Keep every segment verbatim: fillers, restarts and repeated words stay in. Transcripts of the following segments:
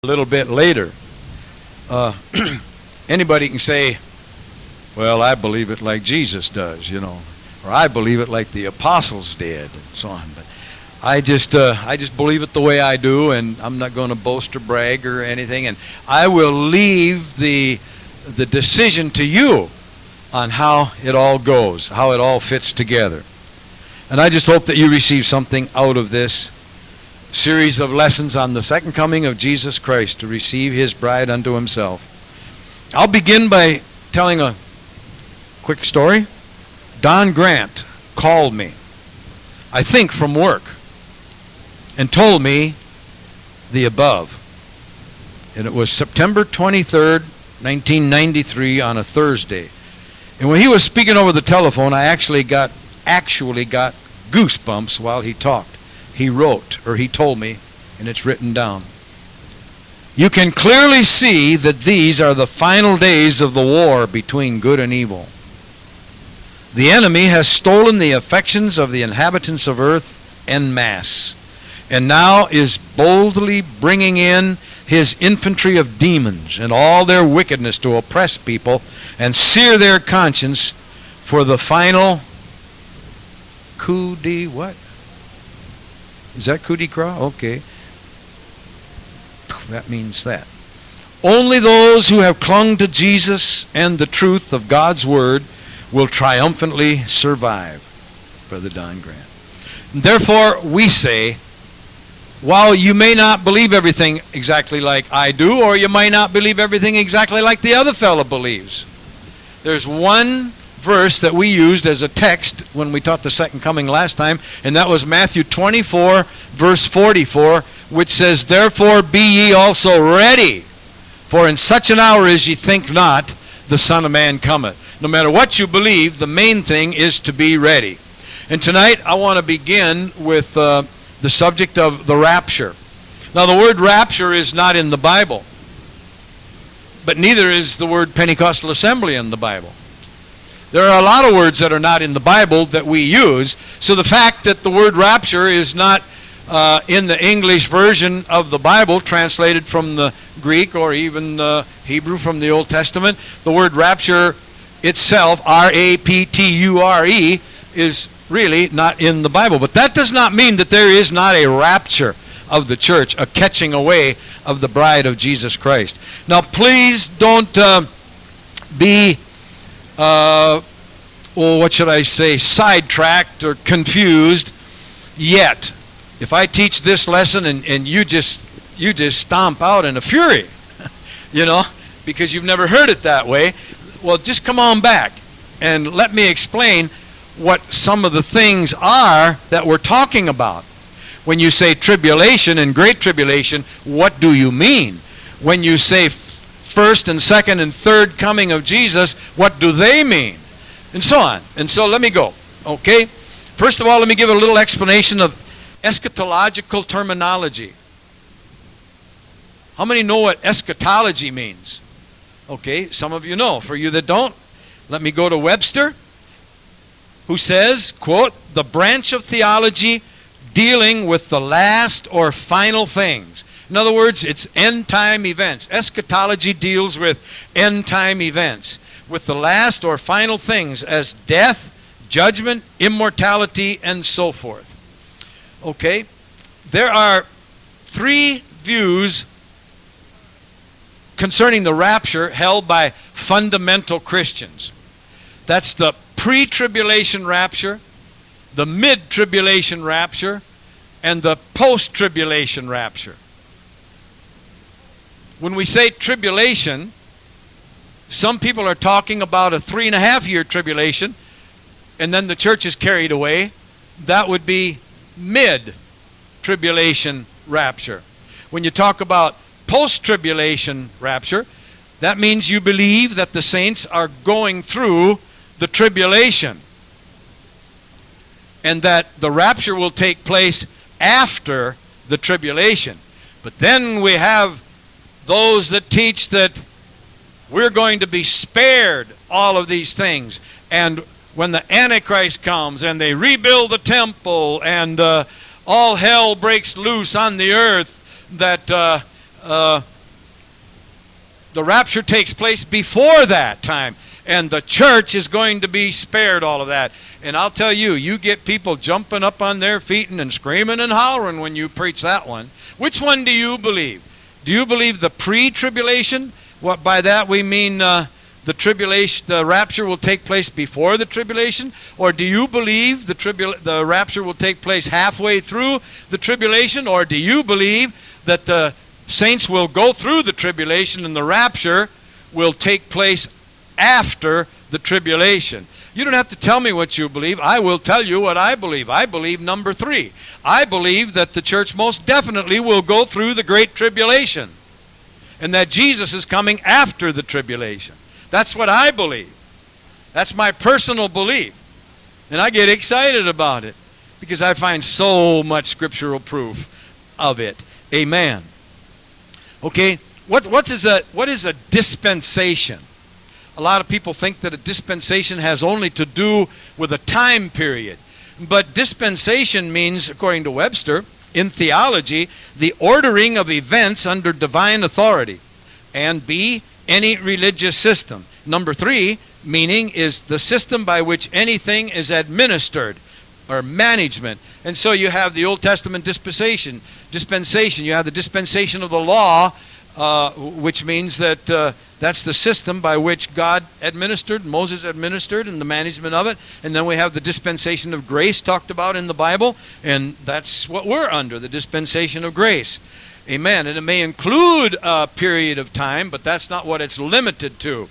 a little bit later. Uh, anybody can say, well, I believe it like Jesus does, you know, or I believe it like the apostles did, and so on. But I just, uh, I just believe it the way I do, and I'm not going to boast or brag or anything. And I will leave the the decision to you on how it all goes, how it all fits together. And I just hope that you receive something out of this series of lessons on the second coming of Jesus Christ to receive his bride unto himself. I'll begin by telling a quick story. Don Grant called me, I think from work, and told me the above. And it was September twenty-third, nineteen ninety-three, on a Thursday. And when he was speaking over the telephone, I actually got actually got goosebumps while he talked. He wrote, or he told me, and it's written down. You can clearly see that these are the final days of the war between good and evil. The enemy has stolen the affections of the inhabitants of earth en masse, and now is boldly bringing in his infantry of demons and all their wickedness to oppress people and sear their conscience for the final coup de what? Is that coup de grace? Okay. That means that. Only those who have clung to Jesus and the truth of God's Word will triumphantly survive, Brother Don Grant. Therefore, we say, while you may not believe everything exactly like I do, or you might not believe everything exactly like the other fellow believes, there's one verse that we used as a text when we taught the second coming last time, and that was Matthew twenty-four, verse forty-four, which says, Therefore be ye also ready, for in such an hour as ye think not, the Son of Man cometh. No matter what you believe, the main thing is to be ready. And tonight I want to begin with uh, the subject of the rapture. Now the word rapture is not in the Bible, but neither is the word Pentecostal assembly in the Bible. There are a lot of words that are not in the Bible that we use. So the fact that the word rapture is not uh, in the English version of the Bible, translated from the Greek or even the Hebrew from the Old Testament, the word rapture itself, R A P T U R E, is really not in the Bible. But that does not mean that there is not a rapture of the church, a catching away of the bride of Jesus Christ. Now please don't uh, be... Uh, well, what should I say, sidetracked or confused yet. If I teach this lesson and, and you just you just stomp out in a fury, you know, because you've never heard it that way, well, just come on back and let me explain what some of the things are that we're talking about. When you say tribulation and great tribulation, what do you mean? When you say first and second and third coming of Jesus, what do they mean? And so on. And so let me go. Okay? First of all, let me give a little explanation of eschatological terminology. How many know what eschatology means? Okay, some of you know. For you that don't, let me go to Webster, who says, quote, the branch of theology dealing with the last or final things. In other words, it's end-time events. Eschatology deals with end-time events, with the last or final things as death, judgment, immortality, and so forth. Okay? There are three views concerning the rapture held by fundamental Christians. That's the pre-tribulation rapture, the mid-tribulation rapture, and the post-tribulation rapture. When we say tribulation, some people are talking about a three and a half year tribulation, and then the church is carried away. That would be mid-tribulation rapture. When you talk about post-tribulation rapture, that means you believe that the saints are going through the tribulation, and that the rapture will take place after the tribulation. But then we have those that teach that we're going to be spared all of these things. And when the Antichrist comes and they rebuild the temple and uh, all hell breaks loose on the earth, that uh, uh, The rapture takes place before that time. And the church is going to be spared all of that. And I'll tell you, you get people jumping up on their feet and screaming and hollering when you preach that one. Which one do you believe? Do you believe the pre-tribulation? What by that we mean uh, the tribulation, the rapture will take place before the tribulation? Or do you believe the tribula- the rapture will take place halfway through the tribulation? Or do you believe that the saints will go through the tribulation and the rapture will take place after the tribulation? You don't have to tell me what you believe. I will tell you what I believe. I believe number three. I believe that the church most definitely will go through the great tribulation and that Jesus is coming after the tribulation. That's what I believe. That's my personal belief. And I get excited about it because I find so much scriptural proof of it. Amen. Okay, what, what, is a, what is a dispensation? A lot of people think that a dispensation has only to do with a time period. But dispensation means, according to Webster, in theology, the ordering of events under divine authority. And B, any religious system. Number three, meaning, is the system by which anything is administered or management. And so you have the Old Testament dispensation. Dispensation. You have the dispensation of the law, uh, which means that uh, that's the system by which God administered, Moses administered, and the management of it. And then we have the dispensation of grace talked about in the Bible, and that's what we're under, the dispensation of grace. Amen. And it may include a period of time, but that's not what it's limited to.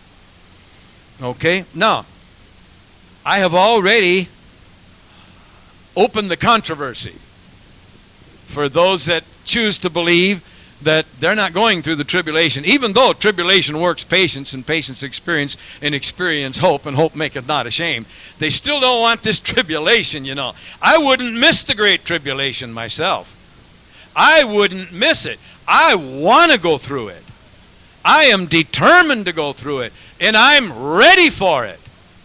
Okay? Now, I have already opened the controversy for those that choose to believe that they're not going through the tribulation, even though tribulation works patience, and patience experience, and experience hope, and hope maketh not ashamed. They still don't want this tribulation, you know. I wouldn't miss the great tribulation myself. I wouldn't miss it. I want to go through it. I am determined to go through it, and I'm ready for it.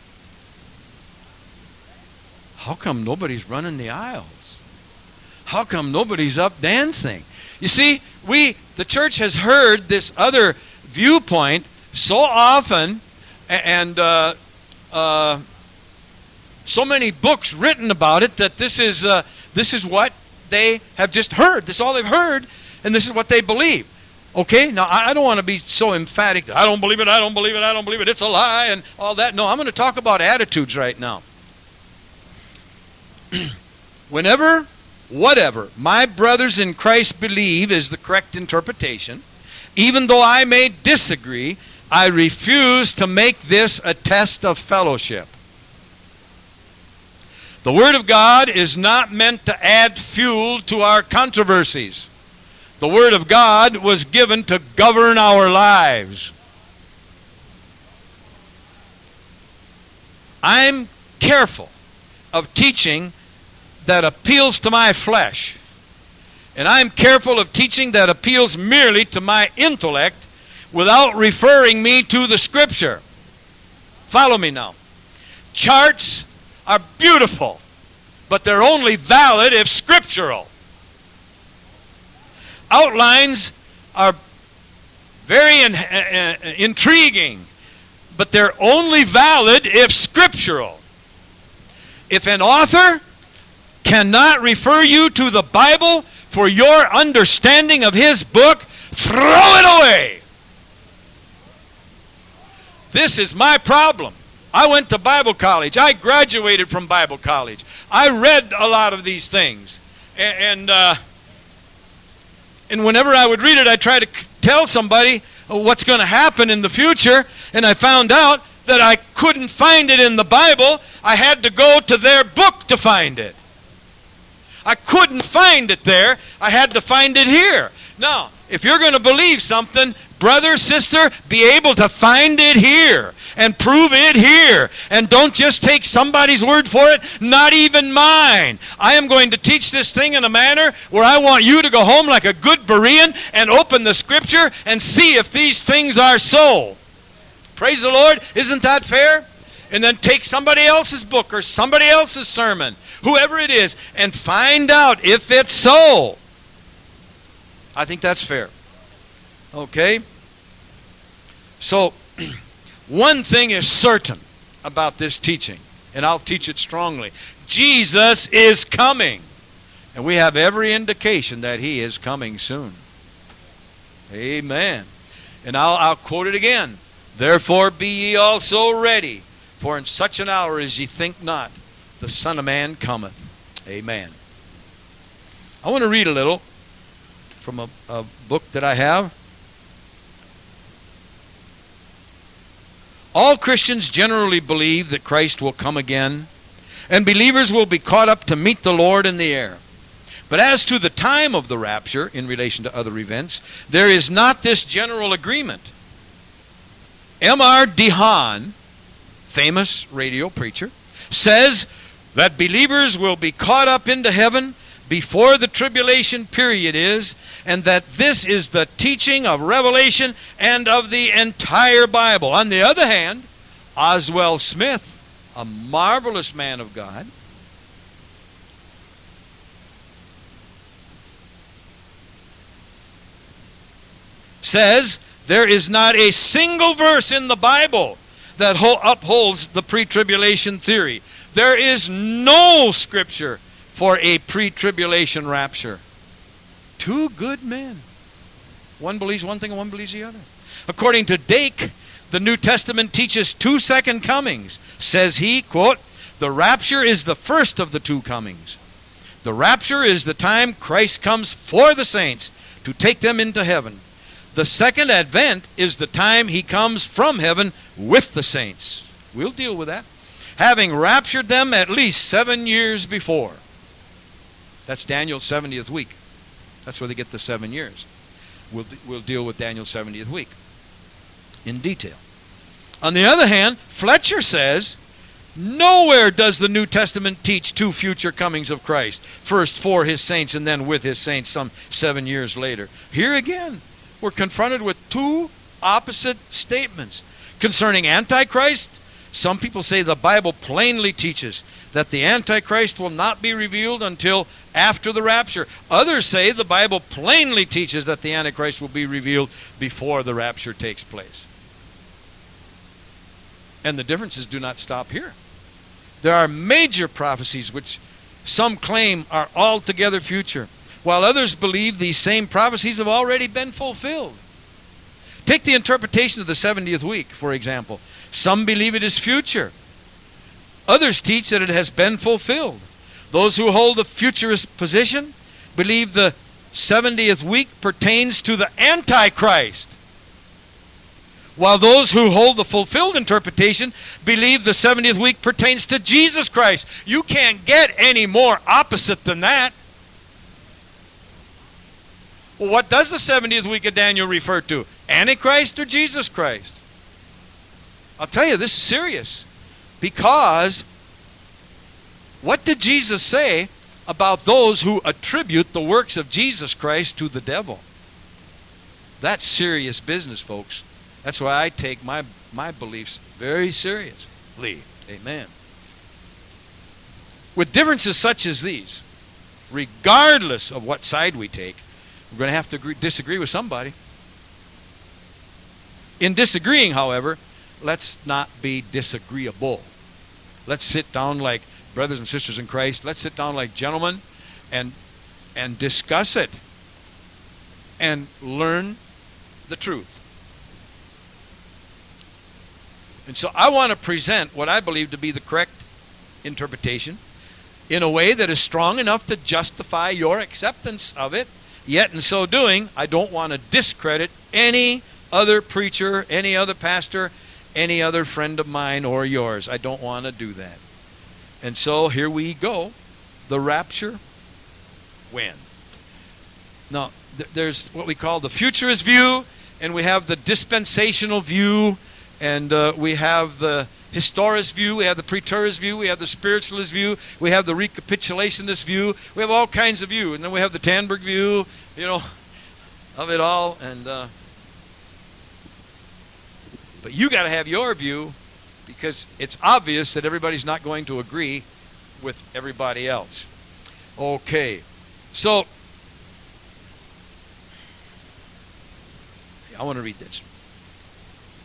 How come nobody's running the aisles? How come nobody's up dancing? You see, we, the church has heard this other viewpoint so often, and uh, uh, so many books written about it, that this is uh, this is what they have just heard. This is all they've heard, and this is what they believe. Okay? Now, I don't want to be so emphatic. I don't believe it, I don't believe it, I don't believe it, it's a lie, and all that. No, I'm going to talk about attitudes right now. Whenever, whatever, my brothers in Christ believe is the correct interpretation, even though I may disagree, I refuse to make this a test of fellowship. The Word of God is not meant to add fuel to our controversies. The Word of God was given to govern our lives. I'm careful of teaching that appeals to my flesh. And I'm careful of teaching that appeals merely to my intellect without referring me to the Scripture. Follow me now. Charts are beautiful, but they're only valid if scriptural. Outlines are very in, uh, uh, intriguing, but they're only valid if scriptural. If an author cannot refer you to the Bible for your understanding of his book, throw it away. This is my problem. I went to Bible college. I graduated from Bible college. I read a lot of these things. And, and, uh, and whenever I would read it, I try to tell somebody what's going to happen in the future. And I found out that I couldn't find it in the Bible. I had to go to their book to find it. I couldn't find it there. I had to find it here. Now, if you're going to believe something, brother, sister, be able to find it here and prove it here. And don't just take somebody's word for it, not even mine. I am going to teach this thing in a manner where I want you to go home like a good Berean and open the Scripture and see if these things are so. Praise the Lord. Isn't that fair? And then take somebody else's book or somebody else's sermon, whoever it is, and find out if it's so. I think that's fair. Okay? So, one thing is certain about this teaching, and I'll teach it strongly. Jesus is coming. And we have every indication that he is coming soon. Amen. And I'll, I'll quote it again. Therefore be ye also ready, for in such an hour as ye think not, the Son of Man cometh. Amen. I want to read a little from a, a book that I have. All Christians generally believe that Christ will come again, and believers will be caught up to meet the Lord in the air. But as to the time of the rapture, in relation to other events, there is not this general agreement. M R DeHaan, famous radio preacher, says that believers will be caught up into heaven before the tribulation period is, and that this is the teaching of Revelation and of the entire Bible. On the other hand, Oswald Smith, a marvelous man of God, says there is not a single verse in the Bible that upholds the pre-tribulation theory. There is no scripture for a pre-tribulation rapture. Two good men. One believes one thing and one believes the other. According to Dake, the New Testament teaches two second comings. Says he, quote, the rapture is the first of the two comings. The rapture is the time Christ comes for the saints to take them into heaven. The second advent is the time he comes from heaven with the saints. We'll deal with that. Having raptured them at least seven years before. That's Daniel's seventieth week. That's where they get the seven years. We'll, we'll deal with Daniel's seventieth week in detail. On the other hand, Fletcher says, nowhere does the New Testament teach two future comings of Christ. First for his saints and then with his saints some seven years later. Here again, we're confronted with two opposite statements. Concerning Antichrist, some people say the Bible plainly teaches that the Antichrist will not be revealed until after the rapture. Others say the Bible plainly teaches that the Antichrist will be revealed before the rapture takes place. And the differences do not stop here. There are major prophecies which some claim are altogether future, while others believe these same prophecies have already been fulfilled. Take the interpretation of the seventieth week, for example. Some believe it is future. Others teach that it has been fulfilled. Those who hold the futurist position believe the seventieth week pertains to the Antichrist, while those who hold the fulfilled interpretation believe the seventieth week pertains to Jesus Christ. You can't get any more opposite than that. Well, what does the seventieth week of Daniel refer to? Antichrist or Jesus Christ? I'll tell you, this is serious. Because what did Jesus say about those who attribute the works of Jesus Christ to the devil? That's serious business, folks. That's why I take my, my beliefs very seriously. Amen. With differences such as these, regardless of what side we take, we're going to have to agree, disagree with somebody. In disagreeing, however, let's not be disagreeable. Let's sit down like brothers and sisters in Christ. Let's sit down like gentlemen and, and discuss it and learn the truth. And so I want to present what I believe to be the correct interpretation in a way that is strong enough to justify your acceptance of it. Yet in so doing, I don't want to discredit any other preacher, any other pastor, any other friend of mine or yours. I don't want to do that. And so here we go. The rapture, when? Now, th- there's what we call the futurist view, and we have the dispensational view, and uh, we have the historist view, we have the preterist view, we have the spiritualist view, we have the recapitulationist view, we have all kinds of view, and then we have the Tanberg view, you know, of it all. And uh, but you got to have your view, because it's obvious that everybody's not going to agree with everybody else. Okay, so I want to read this.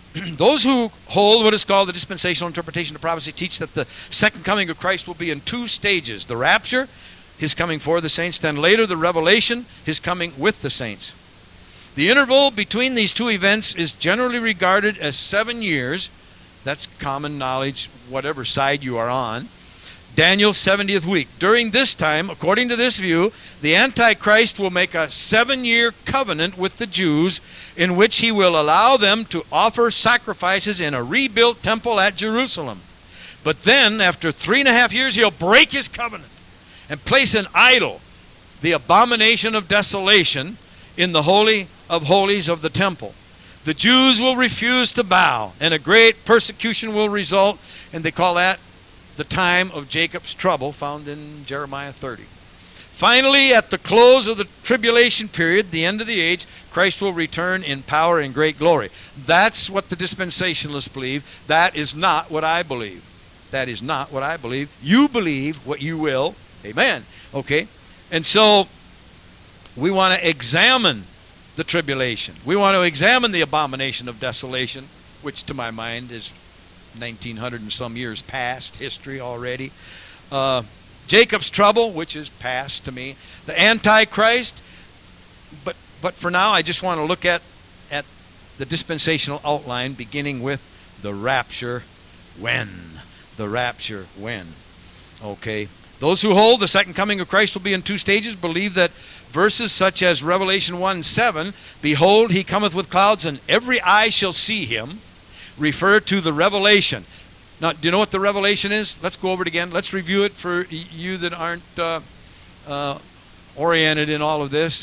Those who hold what is called the dispensational interpretation of prophecy teach that the second coming of Christ will be in two stages. The rapture, his coming for the saints, then later the revelation, his coming with the saints. The interval between these two events is generally regarded as seven years. That's common knowledge, whatever side you are on. Daniel's seventieth week. During this time, according to this view, the Antichrist will make a seven-year covenant with the Jews in which he will allow them to offer sacrifices in a rebuilt temple at Jerusalem. But then, after three and a half years, he'll break his covenant and place an idol, the abomination of desolation, in the Holy of Holies of the temple. The Jews will refuse to bow, and a great persecution will result, and they call that the time of Jacob's trouble, found in Jeremiah thirty. Finally, at the close of the tribulation period, the end of the age, Christ will return in power and great glory. That's what the dispensationalists believe. That is not what I believe. That is not what I believe. You believe what you will. Amen. Okay? And so, we want to examine the tribulation. We want to examine the abomination of desolation, which to my mind is nineteen hundred and some years past history already. Uh, Jacob's trouble, which is past to me. The Antichrist. But but for now, I just want to look at, at the dispensational outline, beginning with the rapture when. The rapture when. Okay. Those who hold the second coming of Christ will be in two stages believe that verses such as Revelation one seven, behold, he cometh with clouds, and every eye shall see him, refer to the revelation. Now, do you know what the revelation is? Let's go over it again. Let's review it for you that aren't uh, uh, oriented in all of this.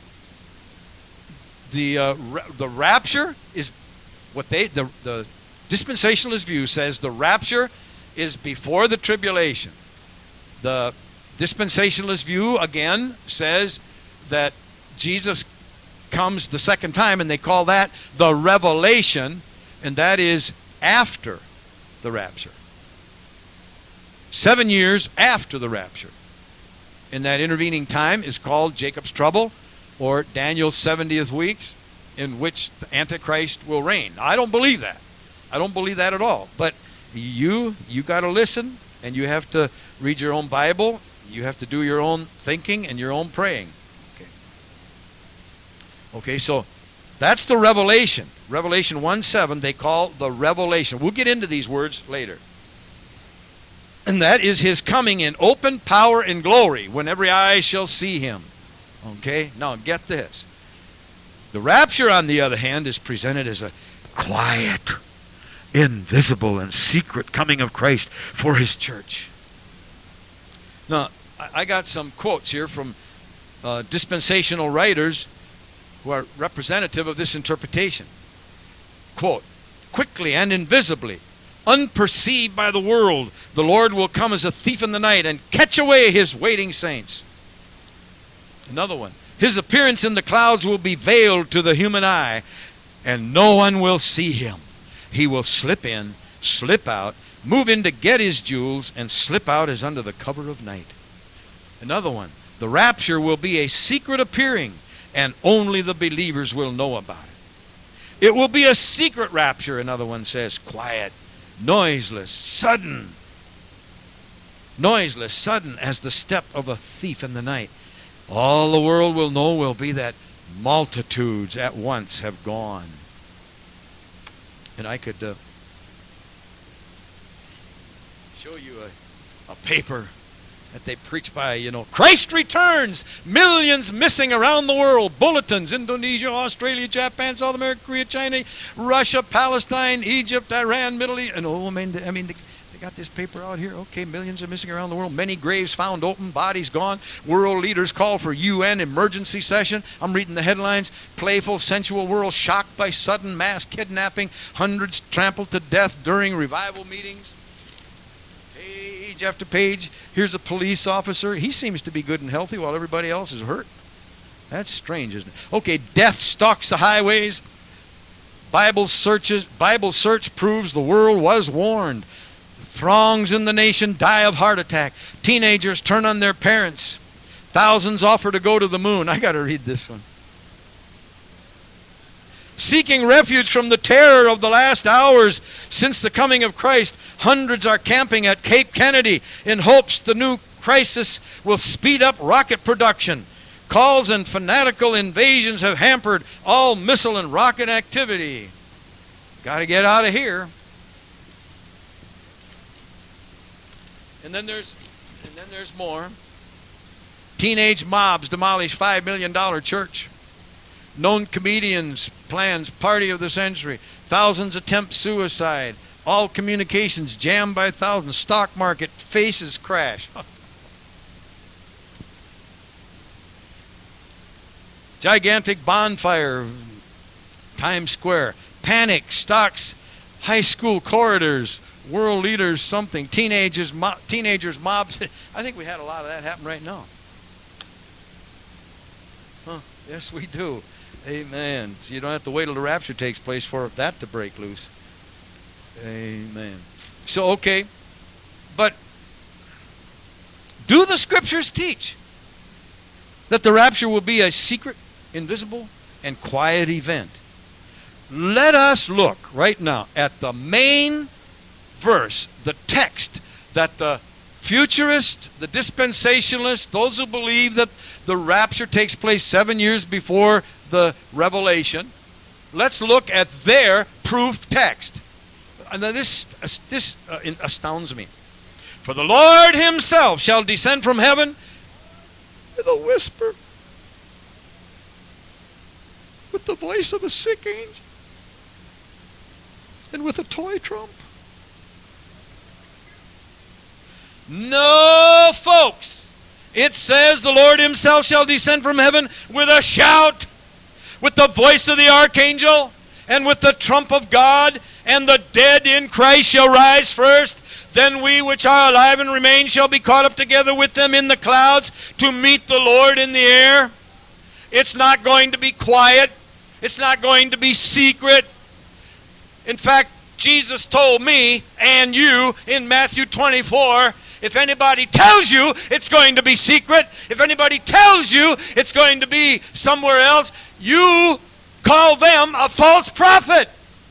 The uh, ra- the rapture is what they the the dispensationalist view says. The rapture is before the tribulation. The dispensationalist view again says that Jesus comes the second time, and they call that the revelation, and that is after the rapture. Seven years after the rapture. And that intervening time is called Jacob's trouble, or Daniel's seventieth weeks, in which the Antichrist will reign. Now, I don't believe that. I don't believe that at all. But you, you got to listen, and you have to read your own Bible. You have to do your own thinking and your own praying. Okay, okay, so that's the revelation. Revelation one seven, they call the revelation. We'll get into these words later. And that is his coming in open power and glory, when every eye shall see him. Okay, now get this. The rapture, on the other hand, is presented as a quiet, invisible, and secret coming of Christ for his church. Now, I got some quotes here from uh, dispensational writers who are representative of this interpretation. Quote, quickly and invisibly, unperceived by the world, the Lord will come as a thief in the night and catch away his waiting saints. Another one, his appearance in the clouds will be veiled to the human eye, and no one will see him. He will slip in, slip out, move in to get his jewels, and slip out as under the cover of night. Another one, the rapture will be a secret appearing, and only the believers will know about it. It will be a secret rapture, another one says, quiet, noiseless, sudden. Noiseless, sudden as the step of a thief in the night. All the world will know will be that multitudes at once have gone. And I could uh, show you a, a paper that they preach by, you know, Christ returns, millions missing around the world, bulletins, Indonesia, Australia, Japan, South America, Korea, China, Russia, Palestine, Egypt, Iran, Middle East, and oh, I mean, I mean, they, they got this paper out here, okay, millions are missing around the world, many graves found open, bodies gone, world leaders call for U N emergency session. I'm reading the headlines, playful, sensual world shocked by sudden mass kidnapping, hundreds trampled to death during revival meetings. Page after page, here's a police officer. He seems to be good and healthy while everybody else is hurt. That's strange, isn't it? Okay, death stalks the highways. Bible searches, Bible search proves the world was warned. Throngs in the nation die of heart attack. Teenagers turn on their parents. Thousands offer to go to the moon. I got to read this one. seeking refuge from the terror of the last hours since the coming of Christ. Hundreds are camping at Cape Kennedy in hopes the new crisis will speed up rocket production. Calls and fanatical invasions have hampered all missile and rocket activity. Got to get out of here. And then there's and then there's more. Teenage mobs demolish five million dollars church. Known comedians plans party of the century. Thousands attempt suicide. All communications jammed by thousands. Stock market faces crash. Gigantic bonfire, Times Square. Panic, stocks, high school corridors, world leaders, something. Teenagers, mo- teenagers, mobs. I think we had a lot of that happen right now. Huh? Yes, we do. Amen. So you don't have to wait till the rapture takes place for that to break loose. Amen. So, okay. But do the scriptures teach that the rapture will be a secret, invisible, and quiet event? Let us look right now at the main verse, the text that the futurists, the dispensationalists, those who believe that the rapture takes place seven years before the revelation. Let's look at their proof text. And then this, this uh, astounds me. For the Lord himself shall descend from heaven with a whisper, with the voice of a sick angel, and with a toy trump. No, folks. It says the Lord himself shall descend from heaven with a shout, with the voice of the archangel, and with the trump of God, and the dead in Christ shall rise first. Then we which are alive and remain shall be caught up together with them in the clouds to meet the Lord in the air. It's not going to be quiet. It's not going to be secret. In fact, Jesus told me and you in Matthew twenty-four, if anybody tells you it's going to be secret, if anybody tells you it's going to be somewhere else, you call them a false prophet.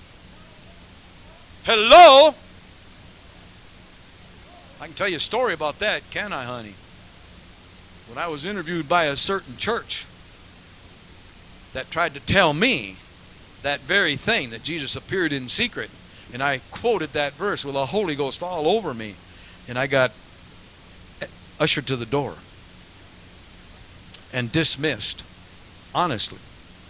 Hello? I can tell you a story about that, can I, honey? When I was interviewed by a certain church that tried to tell me that very thing, that Jesus appeared in secret, and I quoted that verse with the Holy Ghost all over me, and I got ushered to the door and dismissed, honestly.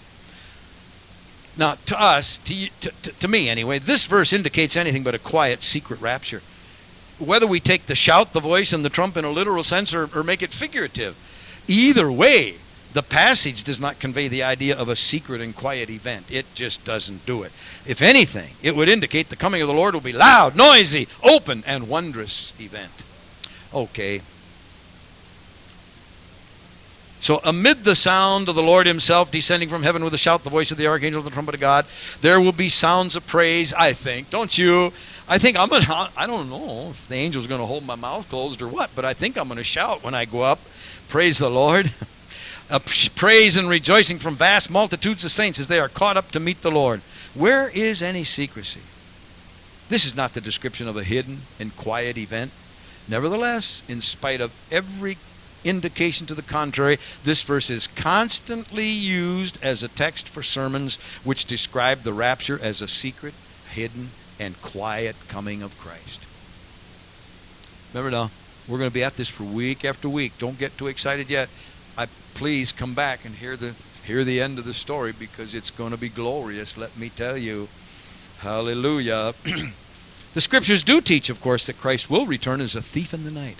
Now, to us, to, to, to me anyway, this verse indicates anything but a quiet, secret rapture. Whether we take the shout, the voice, and the trump in a literal sense or, or make it figurative, either way, the passage does not convey the idea of a secret and quiet event. It just doesn't do it. If anything, it would indicate the coming of the Lord will be loud, noisy, open, and wondrous event. Okay. So amid the sound of the Lord himself descending from heaven with a shout, the voice of the archangel, the trumpet of God, there will be sounds of praise, I think. Don't you? I think I'm going to, I don't know if the angel's going to hold my mouth closed or what, but I think I'm going to shout when I go up. Praise the Lord. A praise and rejoicing from vast multitudes of saints as they are caught up to meet the Lord. Where is any secrecy? This is not the description of a hidden and quiet event. Nevertheless, in spite of every indication to the contrary, this verse is constantly used as a text for sermons which describe the rapture as a secret, hidden, and quiet coming of Christ. Remember now, we're going to be at this for week after week. Don't get too excited yet. I please come back and hear the hear the end of the story, because it's going to be glorious, let me tell you. Hallelujah. The scriptures do teach, of course, that Christ will return as a thief in the night.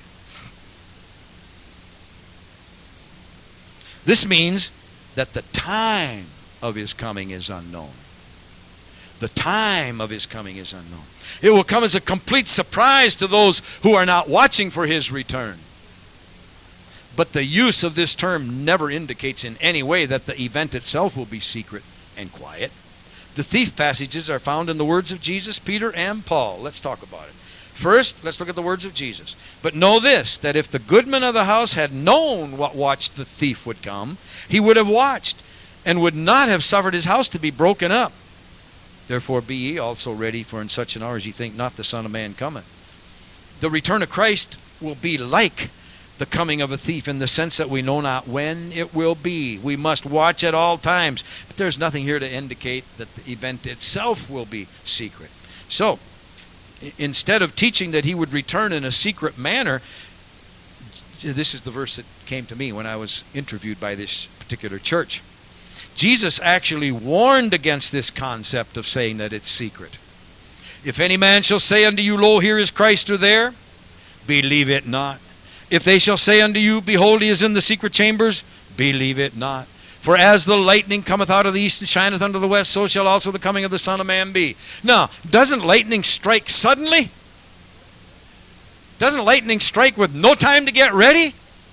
This means that the time of his coming is unknown. The time of his coming is unknown. It will come as a complete surprise to those who are not watching for his return. But the use of this term never indicates in any way that the event itself will be secret and quiet. The thief passages are found in the words of Jesus, Peter, and Paul. Let's talk about it. First, let's look at the words of Jesus. But know this, that if the goodman of the house had known what watch the thief would come, he would have watched and would not have suffered his house to be broken up. Therefore be ye also ready, for in such an hour as ye think not the Son of Man cometh. The return of Christ will be like the coming of a thief, in the sense that we know not when it will be. We must watch at all times. But there's nothing here to indicate that the event itself will be secret. So, instead of teaching that he would return in a secret manner, this is the verse that came to me when I was interviewed by this particular church. Jesus actually warned against this concept of saying that it's secret. If any man shall say unto you, Lo, here is Christ, or there, believe it not. If they shall say unto you, Behold, he is in the secret chambers, believe it not. For as the lightning cometh out of the east and shineth unto the west, so shall also the coming of the Son of Man be. Now, doesn't lightning strike suddenly? Doesn't lightning strike with no time to get ready?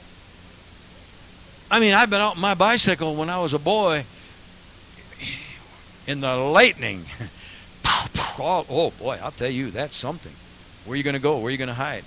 I mean, I've been out on my bicycle when I was a boy, in the lightning. Oh, oh boy, I'll tell you, that's something. Where are you going to go? Where are you going to hide?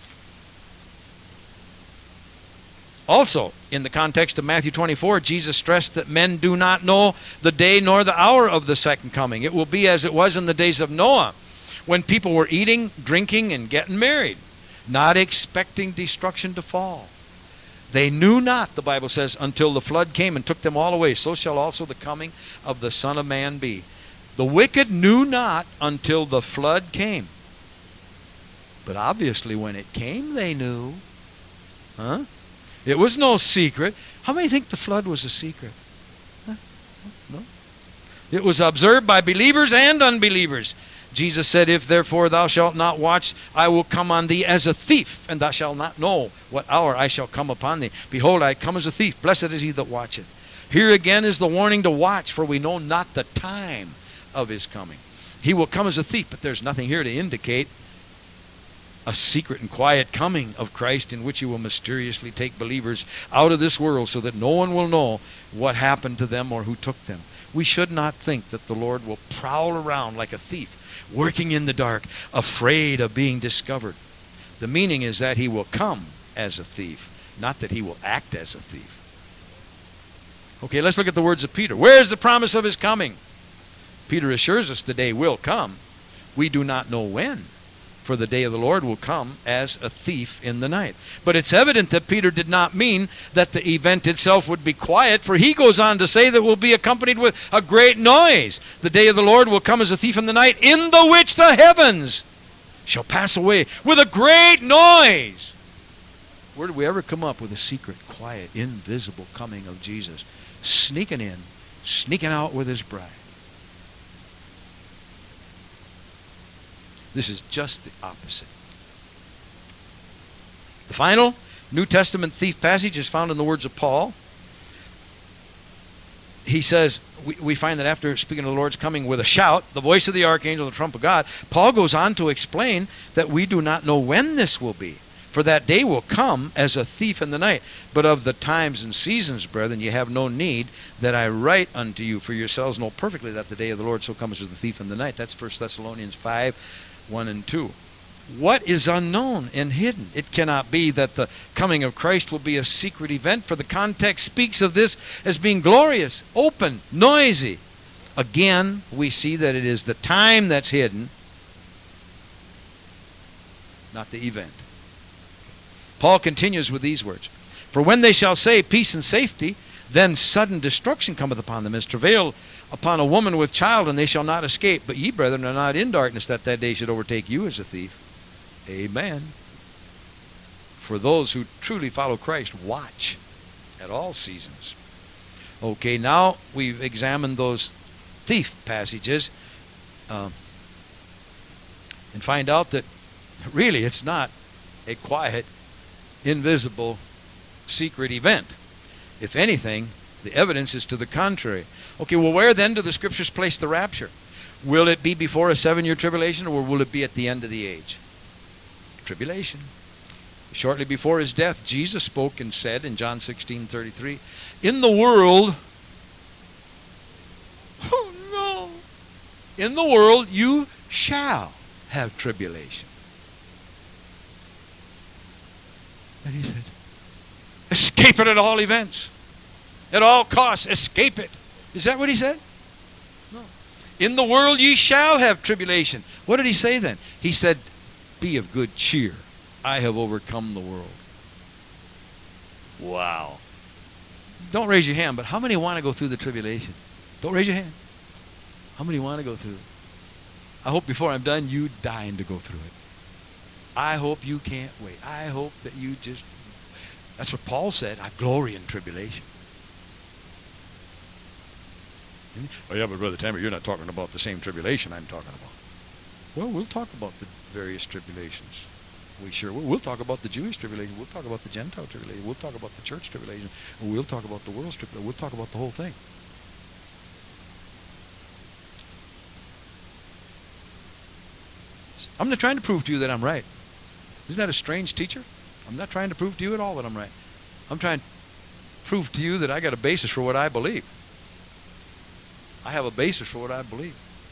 Also, in the context of Matthew twenty-four, Jesus stressed that men do not know the day nor the hour of the second coming. It will be as it was in the days of Noah, when people were eating, drinking, and getting married, not expecting destruction to fall. They knew not, the Bible says, until the flood came and took them all away. So shall also the coming of the Son of Man be. The wicked knew not until the flood came. But obviously when it came, they knew. Huh? It was no secret. How many think the flood was a secret? Huh? No. It was observed by believers and unbelievers. Jesus said, If therefore thou shalt not watch, I will come on thee as a thief, and thou shalt not know what hour I shall come upon thee. Behold, I come as a thief. Blessed is he that watcheth. Here again is the warning to watch, for we know not the time of his coming. He will come as a thief, but there's nothing here to indicate a secret and quiet coming of Christ, in which he will mysteriously take believers out of this world so that no one will know what happened to them or who took them. We should not think that the Lord will prowl around like a thief, working in the dark, afraid of being discovered. The meaning is that he will come as a thief, not that he will act as a thief. Okay, let's look at the words of Peter. Where is the promise of his coming? Peter assures us the day will come. We do not know when, for the day of the Lord will come as a thief in the night. But it's evident that Peter did not mean that the event itself would be quiet, for he goes on to say that will be accompanied with a great noise. The day of the Lord will come as a thief in the night, in the which the heavens shall pass away with a great noise. Where did we ever come up with a secret, quiet, invisible coming of Jesus, sneaking in, sneaking out with his bride? This is just the opposite. The final New Testament thief passage is found in the words of Paul. He says, we, we find that after speaking of the Lord's coming with a shout, the voice of the archangel, the trump of God, Paul goes on to explain that we do not know when this will be. For that day will come as a thief in the night. But of the times and seasons, brethren, ye have no need that I write unto you, for yourselves know perfectly that the day of the Lord so comes as the thief in the night. That's First Thessalonians five, one and two. What is unknown and hidden? It cannot be that the coming of Christ will be a secret event, for the context speaks of this as being glorious, open, noisy. Again, we see that it is the time that's hidden, not the event. Paul continues with these words. For when they shall say peace and safety, then sudden destruction cometh upon them, as travail upon a woman with child, and they shall not escape. But ye, brethren, are not in darkness, that that day should overtake you as a thief. Amen. For those who truly follow Christ, watch at all seasons. Okay, now we've examined those thief passages um, and find out that really it's not a quiet, invisible, secret event. If anything, the evidence is to the contrary. Okay, well, where then do the Scriptures place the rapture? Will it be before a seven-year tribulation, or will it be at the end of the age? Tribulation. Shortly before his death, Jesus spoke and said in John sixteen thirty-three, in the world, oh no, in the world you shall have tribulation. And he said, escape it at all events. At all costs, escape it. Is that what he said? No. In the world ye shall have tribulation. What did he say then? He said, be of good cheer. I have overcome the world. Wow. Don't raise your hand, but how many want to go through the tribulation? Don't raise your hand. How many want to go through it? I hope before I'm done, you dying to go through it. I hope you can't wait. I hope that you just, that's what Paul said, I glory in tribulation. Oh yeah, but Brother Tammy, you're not talking about the same tribulation I'm talking about. Well, we'll talk about the various tribulations. We sure will. We'll talk about the Jewish tribulation. We'll talk about the Gentile tribulation. We'll talk about the church tribulation. We'll talk about the world's tribulation. We'll talk about the whole thing. I'm not trying to prove to you that I'm right. Isn't that a strange teacher? I'm not trying to prove to you at all that I'm right. I'm trying to prove to you that I got a basis for what I believe. I have a basis for what I believe.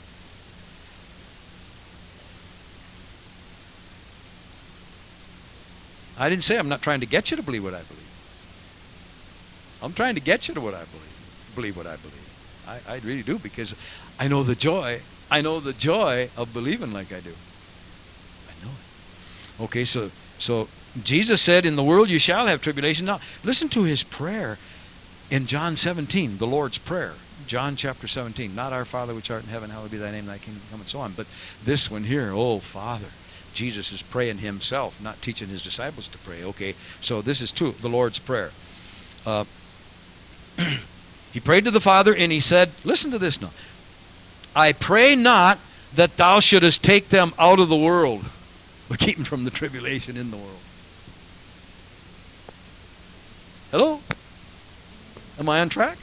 I didn't say I'm not trying to get you to believe what I believe. I'm trying to get you to what I believe. Believe what I believe. I, I really do, because I know the joy. I know the joy of believing like I do. I know it. Okay, so so Jesus said, in the world you shall have tribulation. Now, listen to his prayer in John seventeen, the Lord's Prayer. John chapter seventeen. Not our Father which art in heaven, hallowed be thy name, thy kingdom come, and so on. But this one here, oh Father. Jesus is praying himself, not teaching his disciples to pray. Okay, so this is too the Lord's Prayer. Uh, he prayed to the Father, and he said, listen to this now. I pray not that thou shouldest take them out of the world, but keep them from the tribulation in the world. Hello? Am I on track?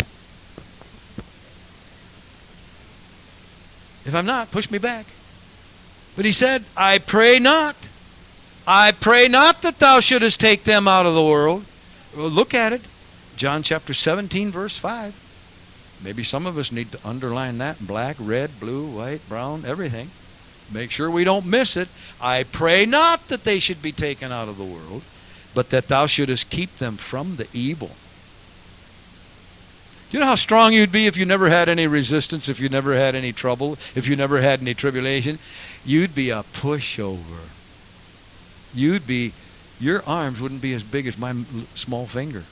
If I'm not, push me back. But he said, I pray not. I pray not that thou shouldest take them out of the world. Well, look at it. John chapter seventeen, verse five. Maybe some of us need to underline that in black, red, blue, white, brown, everything. Make sure we don't miss it. I pray not that they should be taken out of the world, but that thou shouldest keep them from the evil. Do you know how strong you'd be if you never had any resistance, if you never had any trouble, if you never had any tribulation? You'd be a pushover. You'd be, your arms wouldn't be as big as my small finger.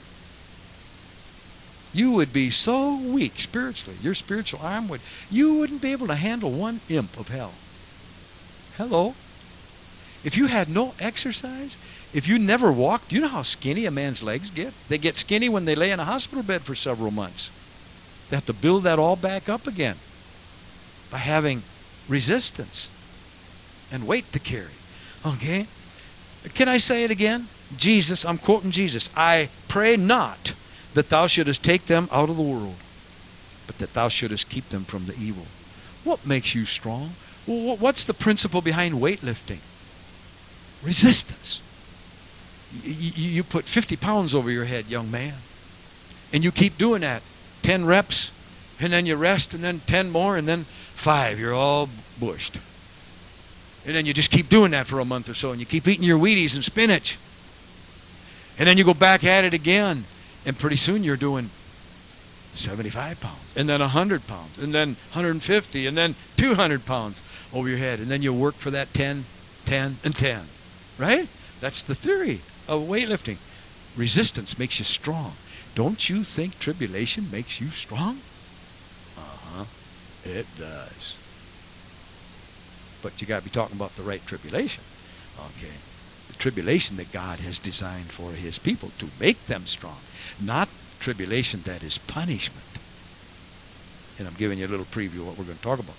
You would be so weak spiritually. Your spiritual arm would, you wouldn't be able to handle one imp of hell. Hello? If you had no exercise, if you never walked, do you know how skinny a man's legs get? They get skinny when they lay in a hospital bed for several months. They have to build that all back up again by having resistance and weight to carry. Okay? Can I say it again? Jesus, I'm quoting Jesus. I pray not that thou shouldest take them out of the world, but that thou shouldest keep them from the evil. What makes you strong? Well, what's the principle behind weightlifting? Resistance. You, you put fifty pounds over your head, young man, and you keep doing that. ten reps, and then you rest, and then ten more, and then five. You're all bushed. And then you just keep doing that for a month or so, and you keep eating your Wheaties and spinach. And then you go back at it again, and pretty soon you're doing seventy-five pounds, and then one hundred pounds, and then one hundred fifty, and then two hundred pounds over your head. And then you work for that ten, ten, and ten. Right? That's the theory of weightlifting. Resistance makes you strong. Don't you think tribulation makes you strong? Uh-huh. It does. But you got to be talking about the right tribulation. Okay. The tribulation that God has designed for his people to make them strong. Not tribulation that is punishment. And I'm giving you a little preview of what we're going to talk about.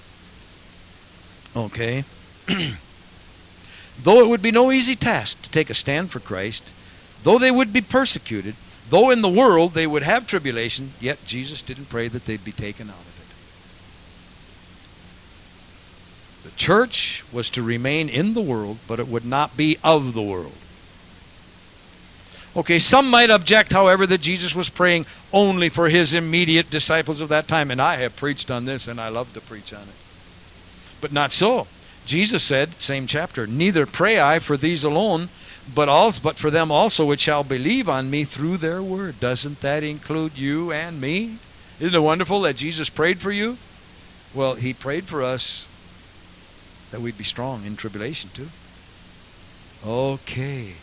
Okay. Though it would be no easy task to take a stand for Christ, though they would be persecuted, though in the world they would have tribulation, yet Jesus didn't pray that they'd be taken out of it. The church was to remain in the world, but it would not be of the world. Okay, some might object, however, that Jesus was praying only for his immediate disciples of that time. And I have preached on this, and I love to preach on it. But not so. Jesus said, same chapter, neither pray I for these alone, but also, but for them also which shall believe on me through their word. Doesn't that include you and me? Isn't it wonderful that Jesus prayed for you? Well, he prayed for us that we'd be strong in tribulation too. Okay.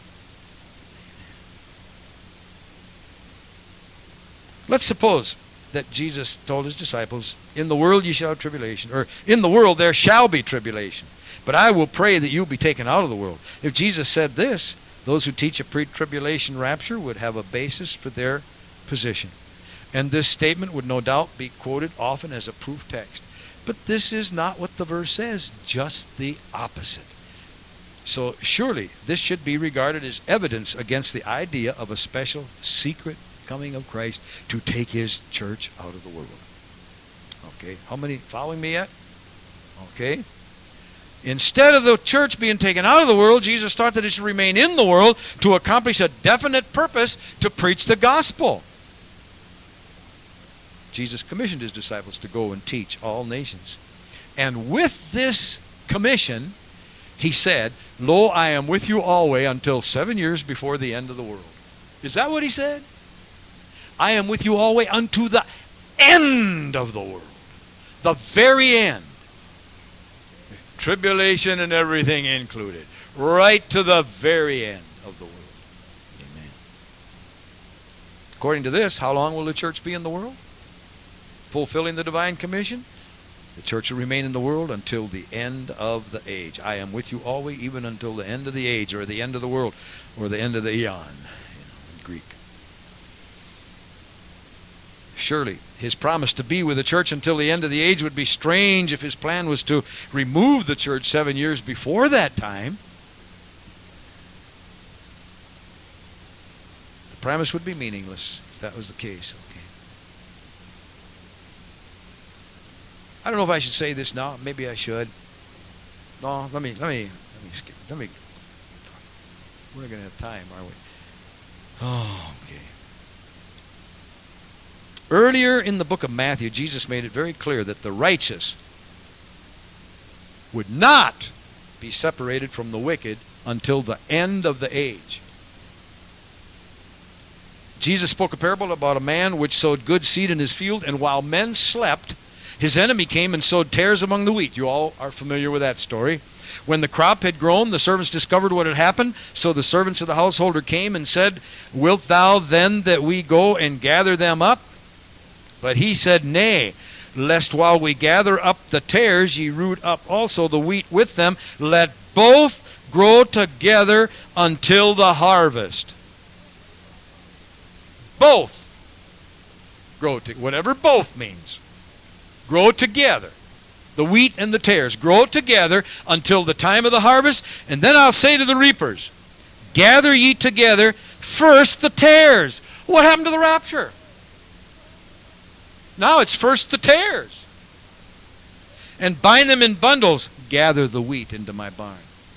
Let's suppose that Jesus told his disciples, in the world you shall have tribulation, or in the world there shall be tribulation, but I will pray that you'll be taken out of the world. If Jesus said this, those who teach a pre-tribulation rapture would have a basis for their position. And this statement would no doubt be quoted often as a proof text. But this is not what the verse says, just the opposite. So surely this should be regarded as evidence against the idea of a special secret coming of Christ to take his church out of the world. Okay, how many following me yet? Okay. Instead of the church being taken out of the world, Jesus taught that it should remain in the world to accomplish a definite purpose, to preach the gospel. Jesus commissioned his disciples to go and teach all nations. And with this commission, he said, lo, I am with you always until seven years before the end of the world. Is that what he said? I am with you always unto the end of the world. The very end. Tribulation and everything included. Right to the very end of the world. Amen. According to this, how long will the church be in the world? Fulfilling the divine commission? The church will remain in the world until the end of the age. I am with you always, even until the end of the age, or the end of the world, or the end of the eon, you know, in Greek. Surely, his promise to be with the church until the end of the age would be strange if his plan was to remove the church seven years before that time. The promise would be meaningless if that was the case. Okay. I don't know if I should say this now. Maybe I should. No, let me, let me, let me skip. Let me. We're not going to have time, are we? Oh, okay. Earlier in the book of Matthew, Jesus made it very clear that the righteous would not be separated from the wicked until the end of the age. Jesus spoke a parable about a man which sowed good seed in his field, and while men slept, his enemy came and sowed tares among the wheat. You all are familiar with that story. When the crop had grown, the servants discovered what had happened. So the servants of the householder came and said, wilt thou then that we go and gather them up? But he said, nay, lest while we gather up the tares, ye root up also the wheat with them. Let both grow together until the harvest. Both grow together. Whatever both means. Grow together. The wheat and the tares. Grow together until the time of the harvest. And then I'll say to the reapers, gather ye together first the tares. What happened to the rapture? Now it's first the tares. And bind them in bundles. Gather the wheat into my barn.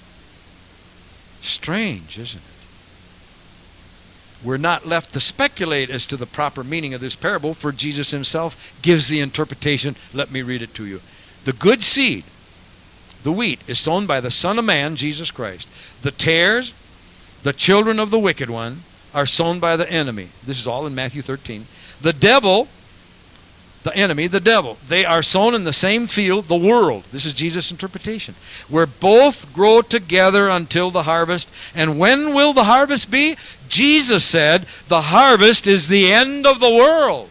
Strange, isn't it? We're not left to speculate as to the proper meaning of this parable, for Jesus himself gives the interpretation. Let me read it to you. The good seed, the wheat, is sown by the Son of Man, Jesus Christ. The tares, the children of the wicked one, are sown by the enemy. This is all in Matthew thirteen. The devil, the enemy, the devil, they are sown in the same field, the world. This is Jesus' interpretation. Where both grow together until the harvest. And when will the harvest be? Jesus said, the harvest is the end of the world.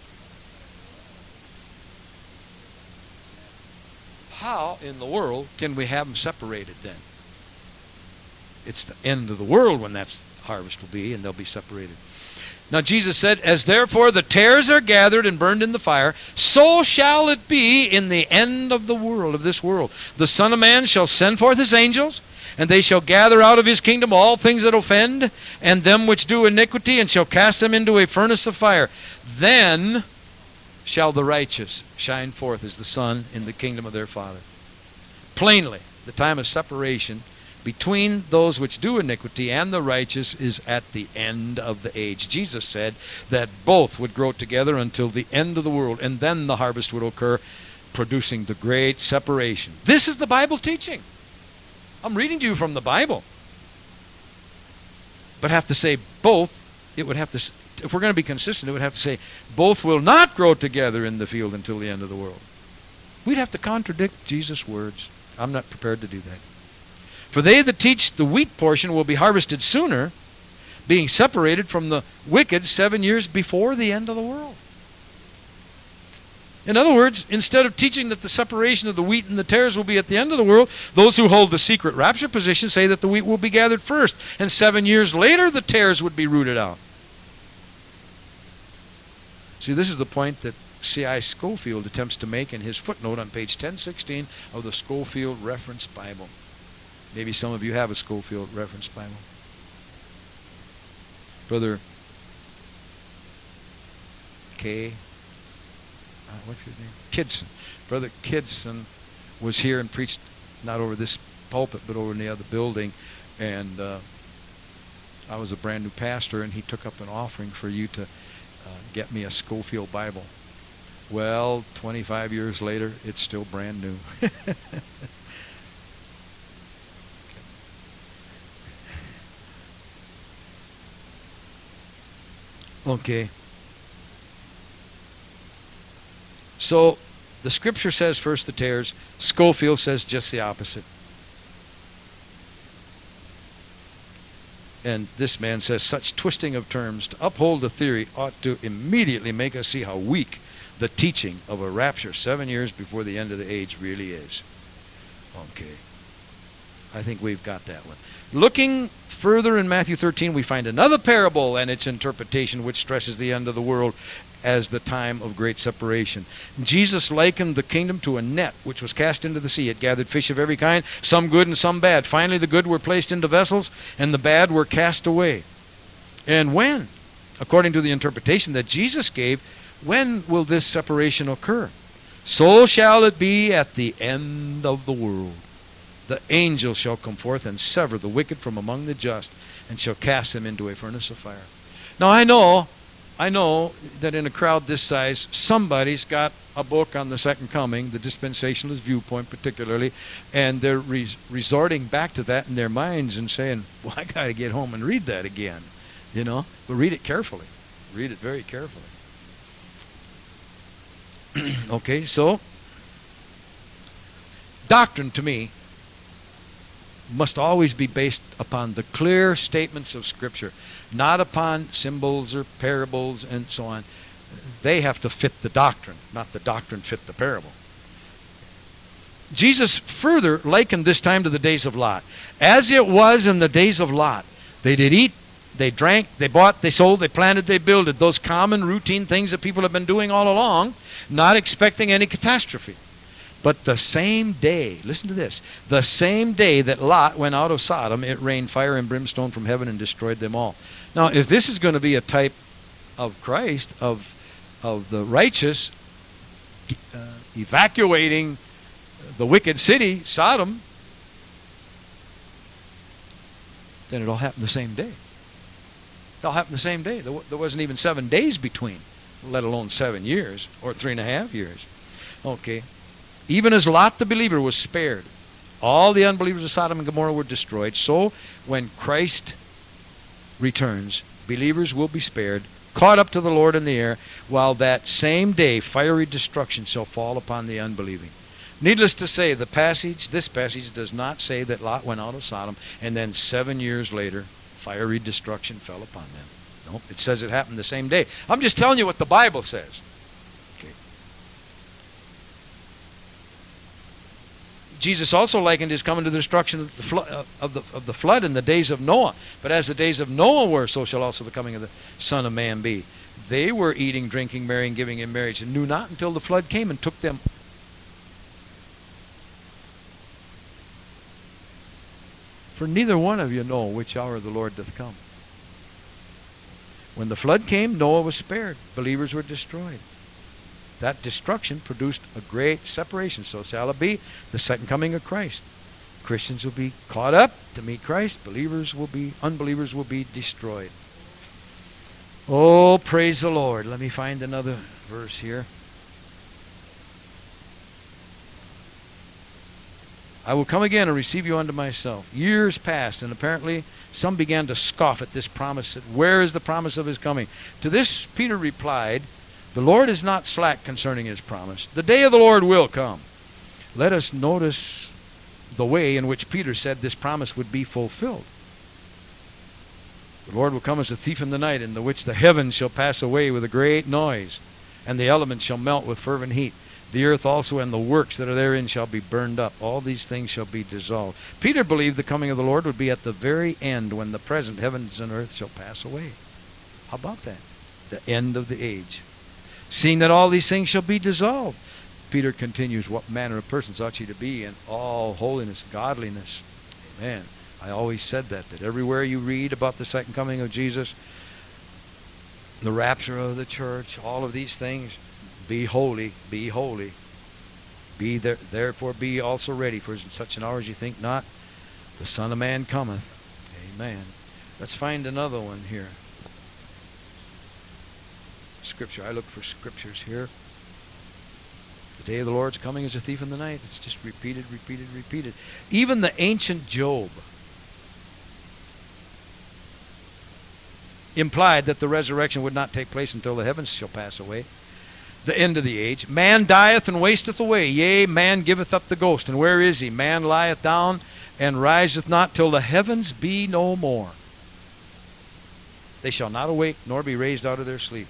How in the world can we have them separated then? It's the end of the world when that harvest will be, and they'll be separated. Now Jesus said, as therefore the tares are gathered and burned in the fire, so shall it be in the end of the world, of this world. The Son of Man shall send forth his angels, and they shall gather out of his kingdom all things that offend, and them which do iniquity, and shall cast them into a furnace of fire. Then shall the righteous shine forth as the sun in the kingdom of their Father. Plainly, the time of separation between those which do iniquity and the righteous is at the end of the age. Jesus said that both would grow together until the end of the world, and then the harvest would occur, producing the great separation. This is the Bible teaching. I'm reading to you from the Bible. But have to say both, it would have to if we're going to be consistent, it would have to say, both will not grow together in the field until the end of the world. We'd have to contradict Jesus' words. I'm not prepared to do that. For they that teach the wheat portion will be harvested sooner, being separated from the wicked seven years before the end of the world. In other words, instead of teaching that the separation of the wheat and the tares will be at the end of the world, those who hold the secret rapture position say that the wheat will be gathered first, and seven years later the tares would be rooted out. See, this is the point that C I Scofield attempts to make in his footnote on page ten sixteen of the Scofield Reference Bible. Maybe some of you have a Scofield Reference Bible. Brother K. Uh, what's his name? Kidson. Brother Kidson was here and preached not over this pulpit but over in the other building, and uh, I was a brand new pastor, and he took up an offering for you to uh, get me a Scofield Bible. Well, twenty-five years later, it's still brand new. Okay. So the scripture says first the tares. Scofield says just the opposite. And this man says such twisting of terms to uphold the theory ought to immediately make us see how weak the teaching of a rapture seven years before the end of the age really is. Okay. I think we've got that one. Looking further in Matthew thirteen, we find another parable and its interpretation which stresses the end of the world as the time of great separation. Jesus likened the kingdom to a net which was cast into the sea. It gathered fish of every kind, some good and some bad. Finally, the good were placed into vessels, and the bad were cast away. And when? According to the interpretation that Jesus gave, when will this separation occur? So shall it be at the end of the world. The angel shall come forth and sever the wicked from among the just, and shall cast them into a furnace of fire. Now I know, I know that in a crowd this size, somebody's got a book on the second coming, the dispensationalist viewpoint particularly, and they're res- resorting back to that in their minds and saying, well, I got to get home and read that again. You know, but read it carefully. Read it very carefully. Okay, so doctrine to me must always be based upon the clear statements of Scripture, not upon symbols or parables and so on. They have to fit the doctrine, not the doctrine fit the parable. Jesus further likened this time to the days of Lot. As it was in the days of Lot, they did eat, they drank, they bought, they sold, they planted, they builded. Those common routine things that people have been doing all along, not expecting any catastrophe. But the same day, listen to this, the same day that Lot went out of Sodom, it rained fire and brimstone from heaven and destroyed them all. Now, if this is going to be a type of Christ, of, of the righteous, uh, evacuating the wicked city, Sodom, then it all happened the same day. It all happened the same day. There, there wasn't even seven days between, let alone seven years or three and a half years. Okay. Even as Lot the believer was spared, all the unbelievers of Sodom and Gomorrah were destroyed. So when Christ returns, believers will be spared, caught up to the Lord in the air, while that same day fiery destruction shall fall upon the unbelieving. Needless to say, the passage, this passage does not say that Lot went out of Sodom and then seven years later fiery destruction fell upon them. No, it says it happened the same day. I'm just telling you what the Bible says. Jesus also likened his coming to the destruction of the, flood, of, the, of the flood in the days of Noah. But as the days of Noah were, so shall also the coming of the Son of Man be. They were eating, drinking, marrying, giving in marriage, and knew not until the flood came and took them. For neither one of you know which hour the Lord doth come. When the flood came, Noah was spared. Believers were destroyed. That destruction produced a great separation. So shall it be the second coming of Christ. Christians will be caught up to meet Christ. Believers will be, unbelievers will be destroyed. Oh, praise the Lord. Let me find another verse here. I will come again and receive you unto myself. Years passed, and apparently some began to scoff at this promise. Where is the promise of his coming? To this Peter replied, the Lord is not slack concerning his promise. The day of the Lord will come. Let us notice the way in which Peter said this promise would be fulfilled. The Lord will come as a thief in the night, in the which the heavens shall pass away with a great noise, and the elements shall melt with fervent heat. The earth also and the works that are therein shall be burned up. All these things shall be dissolved. Peter believed the coming of the Lord would be at the very end, when the present heavens and earth shall pass away. How about that? The end of the age. Seeing that all these things shall be dissolved. Peter continues, what manner of persons ought ye to be in all holiness, godliness? Amen. I always said that, that everywhere you read about the second coming of Jesus, the rapture of the church, all of these things, be holy, be holy. Be there, therefore be also ready, for in such an hour as you think not, the Son of Man cometh. Amen. Let's find another one here. Scripture. I look for scriptures here. The day of the Lord's coming as a thief in the night. It's just repeated, repeated, repeated. Even the ancient Job implied that the resurrection would not take place until the heavens shall pass away. The end of the age. Man dieth and wasteth away. Yea, man giveth up the ghost. And where is he? Man lieth down and riseth not till the heavens be no more. They shall not awake nor be raised out of their sleep.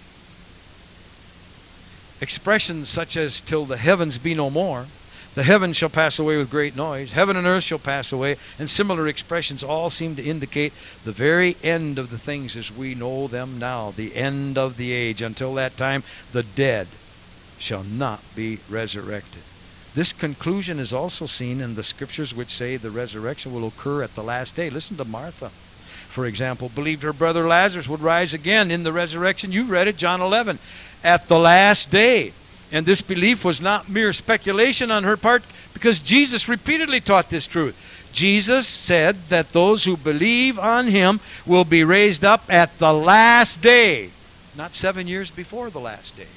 Expressions such as till the heavens be no more, the heavens shall pass away with great noise, heaven and earth shall pass away, and similar expressions all seem to indicate the very end of the things as we know them now, the end of the age. Until that time, the dead shall not be resurrected. This conclusion is also seen in the scriptures which say the resurrection will occur at the last day. Listen to Martha, for example, believed her brother Lazarus would rise again in the resurrection. You read it, John eleven, at the last day. And this belief was not mere speculation on her part, because Jesus repeatedly taught this truth. Jesus said that those who believe on him will be raised up at the last day, not seven years before the last day.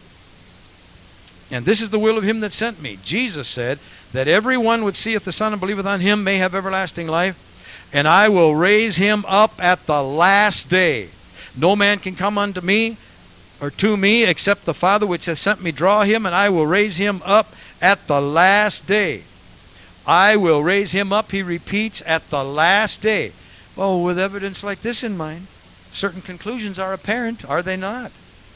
And this is the will of him that sent me. Jesus said that everyone which seeth the Son and believeth on him may have everlasting life, and I will raise him up at the last day. No man can come unto me, or to me, except the Father which hath sent me draw him, and I will raise him up at the last day. I will raise him up, he repeats, at the last day. Well, with evidence like this in mind, certain conclusions are apparent, are they not?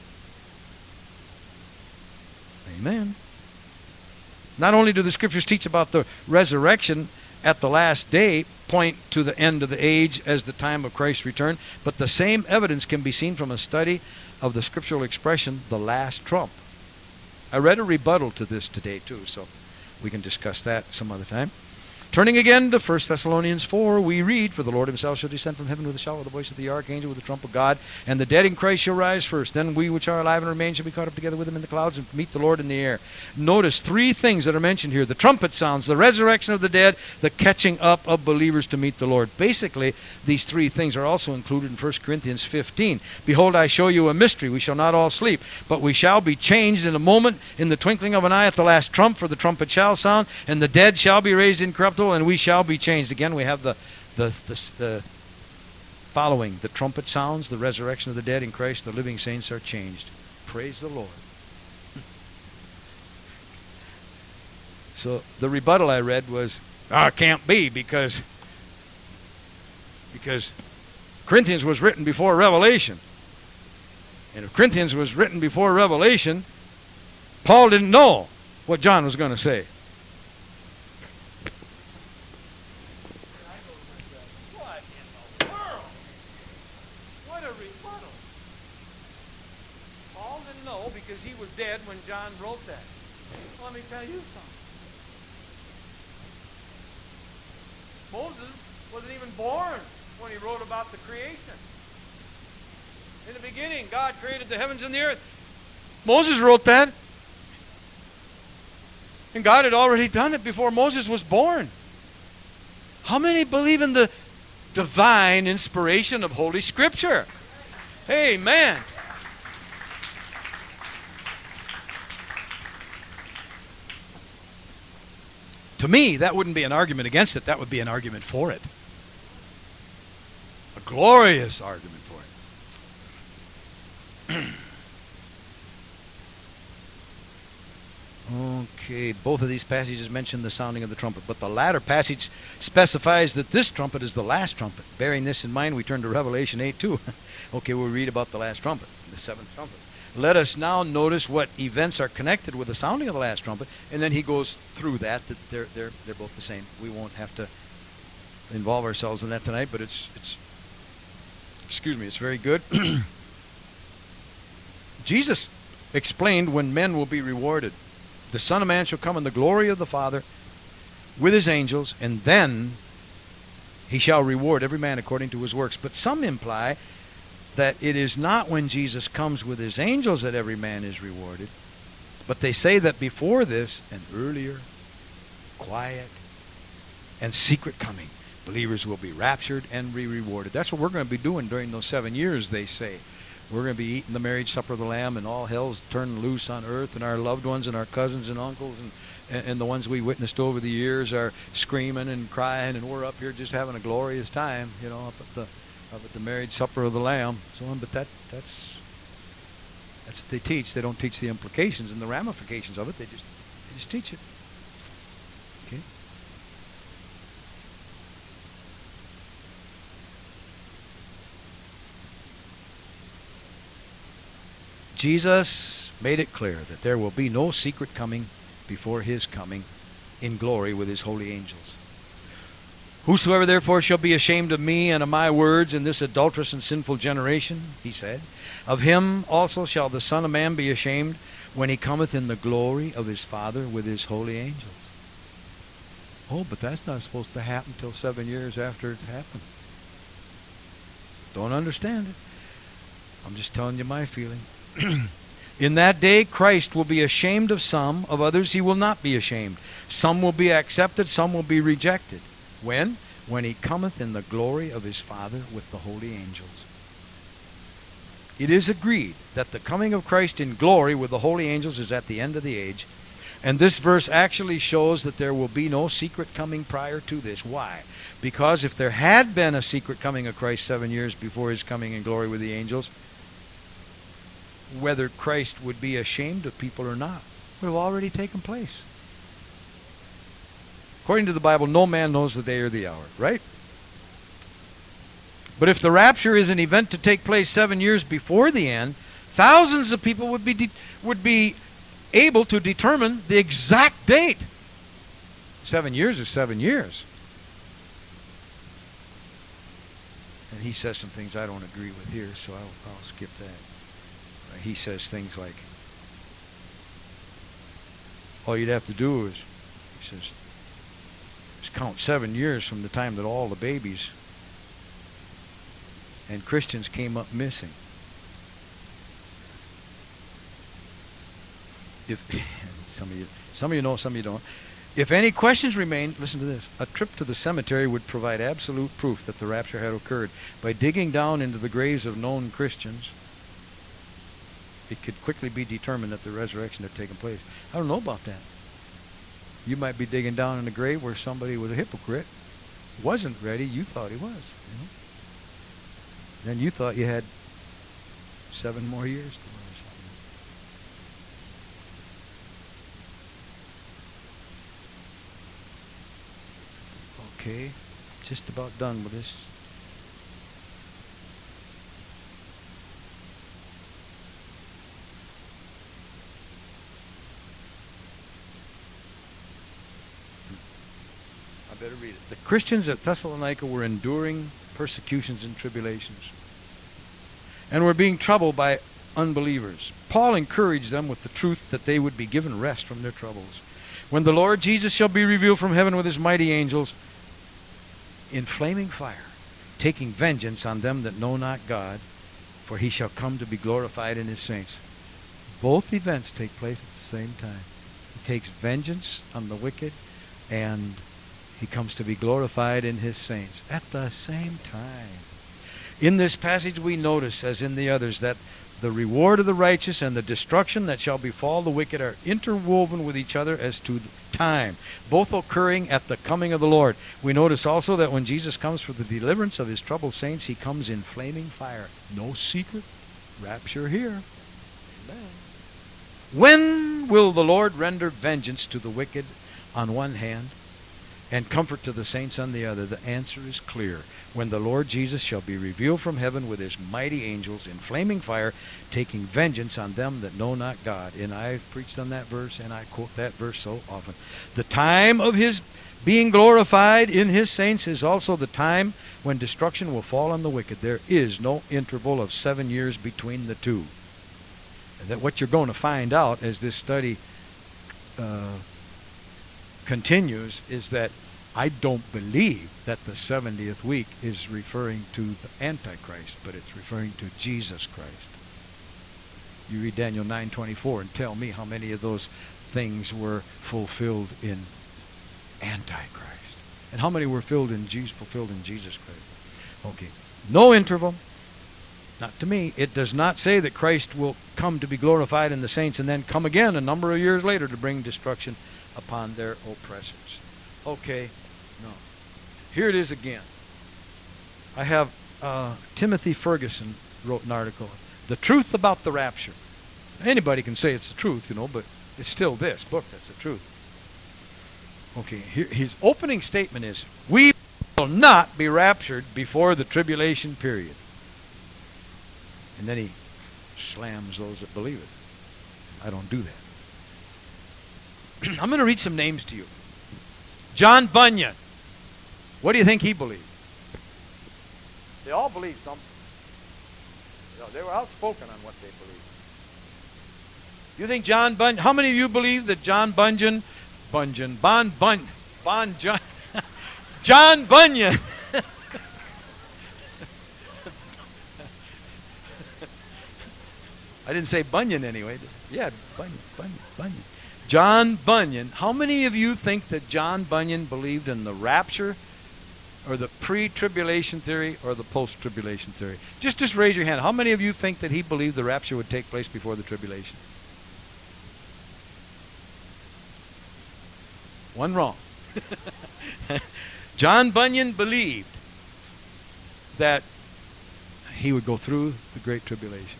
Amen. Not only do the scriptures teach about the resurrection at the last day, point to the end of the age as the time of Christ's return, but the same evidence can be seen from a study of the scriptural expression, the last trump. I read a rebuttal to this today too, so we can discuss that some other time. Turning again to First Thessalonians four, we read, for the Lord himself shall descend from heaven with a shout, with the voice of the archangel, with the trump of God, and the dead in Christ shall rise first. Then we which are alive and remain shall be caught up together with them in the clouds and meet the Lord in the air. Notice three things that are mentioned here. The trumpet sounds, the resurrection of the dead, the catching up of believers to meet the Lord. Basically, these three things are also included in First Corinthians fifteen. Behold, I show you a mystery. We shall not all sleep, but we shall be changed in a moment, in the twinkling of an eye, at the last trump, for the trumpet shall sound, and the dead shall be raised incorruptible, and we shall be changed. Again, we have the, the, the, the following. The trumpet sounds, the resurrection of the dead in Christ, the living saints are changed. Praise the Lord. So the rebuttal I read was, ah, it can't be, because, because Corinthians was written before Revelation. And if Corinthians was written before Revelation, Paul didn't know what John was going to say. Dead when John wrote that. Well, let me tell you something. Moses wasn't even born when he wrote about the creation. In the beginning, God created the heavens and the earth. Moses wrote that. And God had already done it before Moses was born. How many believe in the divine inspiration of Holy Scripture? Amen. To me, that wouldn't be an argument against it. That would be an argument for it. A glorious argument for it. Okay, both of these passages mention the sounding of the trumpet, but the latter passage specifies that this trumpet is the last trumpet. Bearing this in mind, we turn to Revelation eight two. Okay, we'll read about the last trumpet, the seventh trumpet. Let us now notice what events are connected with the sounding of the last trumpet, and then he goes through that, that they're, they're, they're both the same. We won't have to involve ourselves in that tonight, but it's, it's excuse me, it's very good. Jesus explained when men will be rewarded. The Son of Man shall come in the glory of the Father with his angels, and then he shall reward every man according to his works. But some imply that it is not when Jesus comes with his angels that every man is rewarded, but they say that before this, an earlier, quiet, and secret coming, believers will be raptured and be rewarded. That's what we're going to be doing during those seven years, they say. We're going to be eating the marriage supper of the Lamb, and all hell's turned loose on earth, and our loved ones and our cousins and uncles and, and, and the ones we witnessed over the years are screaming and crying, and we're up here just having a glorious time, you know, up at the up at the marriage supper of the Lamb. So on, but that that's that's what they teach. They don't teach the implications and the ramifications of it. They just they just teach it. Okay. Jesus made it clear that there will be no secret coming before his coming in glory with his holy angels. Whosoever therefore shall be ashamed of me and of my words in this adulterous and sinful generation, he said, of him also shall the Son of Man be ashamed when he cometh in the glory of his Father with his holy angels. Oh, but that's not supposed to happen till seven years after it's happened. Don't understand it. I'm just telling you my feeling. In that day Christ will be ashamed of some, of others he will not be ashamed. Some will be accepted, some will be rejected. When? When he cometh in the glory of his Father with the holy angels. It is agreed that the coming of Christ in glory with the holy angels is at the end of the age. And this verse actually shows that there will be no secret coming prior to this. Why? Because if there had been a secret coming of Christ seven years before his coming in glory with the angels, whether Christ would be ashamed of people or not would have already taken place. According to the Bible, no man knows the day or the hour, right? But if the rapture is an event to take place seven years before the end, thousands of people would be de- would be able to determine the exact date. Seven years is seven years. And he says some things I don't agree with here, so I'll, I'll skip that. He says things like, all you'd have to do is, he says, is count seven years from the time that all the babies and Christians came up missing. If some of you, some of you know, some of you don't. If any questions remain, listen to this. A trip to the cemetery would provide absolute proof that the rapture had occurred. By digging down into the graves of known Christians, it could quickly be determined that the resurrection had taken place. I don't know about that. You might be digging down in a grave where somebody was a hypocrite, wasn't ready. You thought he was. You know? Then you thought you had seven more years to live or something. Okay, just about done with this. I better read it. The Christians at Thessalonica were enduring persecutions and tribulations and were being troubled by unbelievers. Paul encouraged them with the truth that they would be given rest from their troubles. When the Lord Jesus shall be revealed from heaven with his mighty angels in flaming fire, taking vengeance on them that know not God, for he shall come to be glorified in his saints. Both events take place at the same time. He takes vengeance on the wicked, and he comes to be glorified in his saints at the same time. In this passage we notice, as in the others, that The reward of the righteous and the destruction that shall befall the wicked are interwoven with each other as to time, both occurring at the coming of the Lord. We notice also that when Jesus comes for the deliverance of his troubled saints, he comes in flaming fire. No secret rapture here. Amen. When will the Lord render vengeance to the wicked on one hand and comfort to the saints on the other? The answer is clear. When the Lord Jesus shall be revealed from heaven with his mighty angels in flaming fire, taking vengeance on them that know not God. And I've preached on that verse, and I quote that verse so often. The time of his being glorified in his saints is also the time when destruction will fall on the wicked. There is no interval of seven years between the two. And that what you're going to find out as this study uh, continues is that I don't believe that the seventieth week is referring to the Antichrist, but it's referring to Jesus Christ. You read Daniel nine twenty-four and tell me how many of those things were fulfilled in Antichrist. And how many were filled in Jesus, fulfilled in Jesus Christ? Okay. No interval. Not to me. It does not say that Christ will come to be glorified in the saints and then come again a number of years later to bring destruction upon their oppressors. Okay. No. Here it is again. I have uh, Timothy Ferguson wrote an article, The Truth About the Rapture. Anybody can say it's the truth, you know, but it's still this book that's the truth. Okay, here, his opening statement is, we will not be raptured before the tribulation period. And then he slams those that believe it. I don't do that. I'm going to read some names to you. John Bunyan. What do you think he believed? They all believed something. You know, they were outspoken on what they believed. You think John Bunyan, how many of you believe that John Bunyan, Bunyan, Bon Bun, Bon John, John Bunyan, I didn't say Bunyan anyway. Yeah, Bunyan, Bunyan, Bunyan. John Bunyan. How many of you think that John Bunyan believed in the rapture or the pre-tribulation theory or the post-tribulation theory? Just, just raise your hand. How many of you think that he believed the rapture would take place before the tribulation? One wrong. John Bunyan believed that he would go through the Great Tribulation.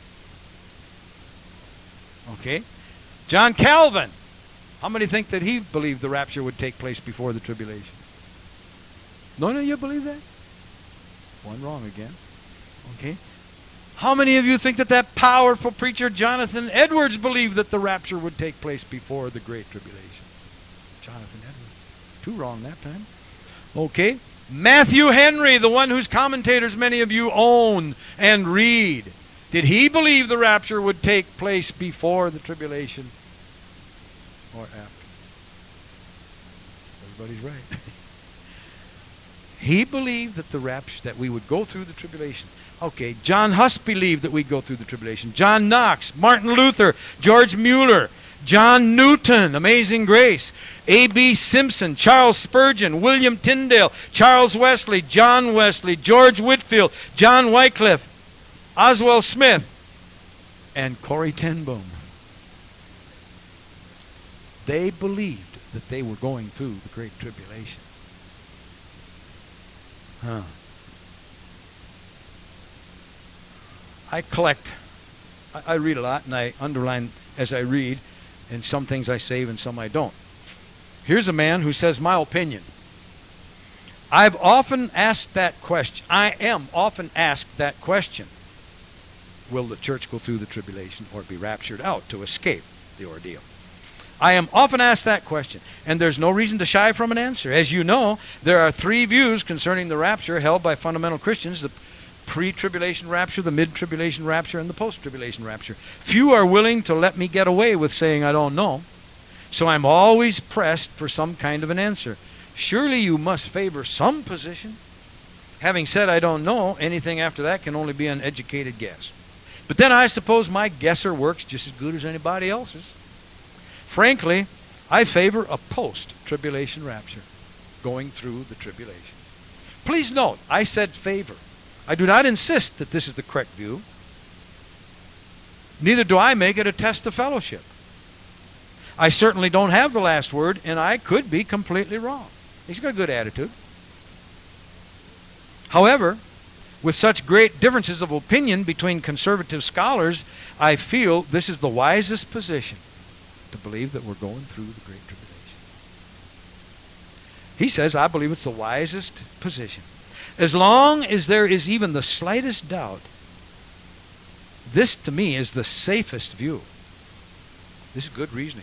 Okay? John Calvin. How many think that he believed the rapture would take place before the tribulation? None of you believe that? One wrong again. Okay? How many of you think that that powerful preacher Jonathan Edwards believed that the rapture would take place before the Great Tribulation? Jonathan Edwards. Two wrong that time. Okay? Matthew Henry, the one whose commentators many of you own and read. Did he believe the rapture would take place before the tribulation or after? Everybody's right. He believed that the rapture, that we would go through the tribulation. Okay, John Huss believed that we'd go through the tribulation. John Knox, Martin Luther, George Mueller, John Newton, Amazing Grace, A B Simpson, Charles Spurgeon, William Tyndale, Charles Wesley, John Wesley, George Whitefield, John Wycliffe, Oswald Smith, and Corrie ten Boom. They believed that they were going through the Great Tribulation. Huh. I collect. I, I read a lot, and I underline as I read, and some things I save and some I don't. Here's a man who says, my opinion. I've often asked that question. I am often asked that question. Will the church go through the tribulation or be raptured out to escape the ordeal? I am often asked that question, and there's no reason to shy from an answer. As you know, there are three views concerning the rapture held by fundamental Christians: the pre-tribulation rapture, the mid-tribulation rapture, and the post-tribulation rapture. Few are willing to let me get away with saying I don't know, so I'm always pressed for some kind of an answer. Surely you must favor some position. Having said I don't know, anything after that can only be an educated guess. But then I suppose my guesser works just as good as anybody else's. Frankly, I favor a post-tribulation rapture, going through the tribulation. Please note, I said favor. I do not insist that this is the correct view. Neither do I make it a test of fellowship. I certainly don't have the last word, and I could be completely wrong. He's got a good attitude. However, with such great differences of opinion between conservative scholars, I feel this is the wisest position to believe that we're going through the Great Tribulation. He says, I believe it's the wisest position. As long as there is even the slightest doubt, this to me is the safest view. This is good reasoning.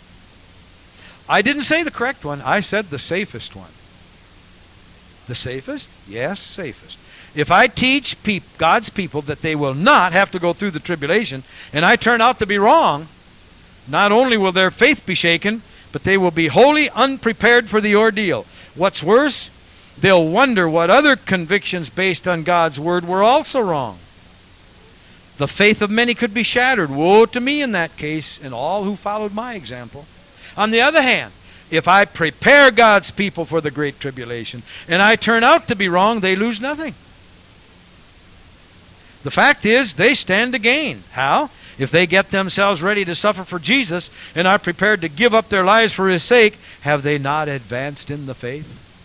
I didn't say the correct one. I said the safest one. The safest? Yes, safest. If I teach peop- God's people that they will not have to go through the tribulation, and I turn out to be wrong, not only will their faith be shaken, but they will be wholly unprepared for the ordeal. What's worse, they'll wonder what other convictions based on God's word were also wrong. The faith of many could be shattered. Woe to me in that case, and all who followed my example. On the other hand, if I prepare God's people for the Great Tribulation, and I turn out to be wrong, they lose nothing. The fact is, they stand to gain. How? If they get themselves ready to suffer for Jesus, and are prepared to give up their lives for His sake, have they not advanced in the faith?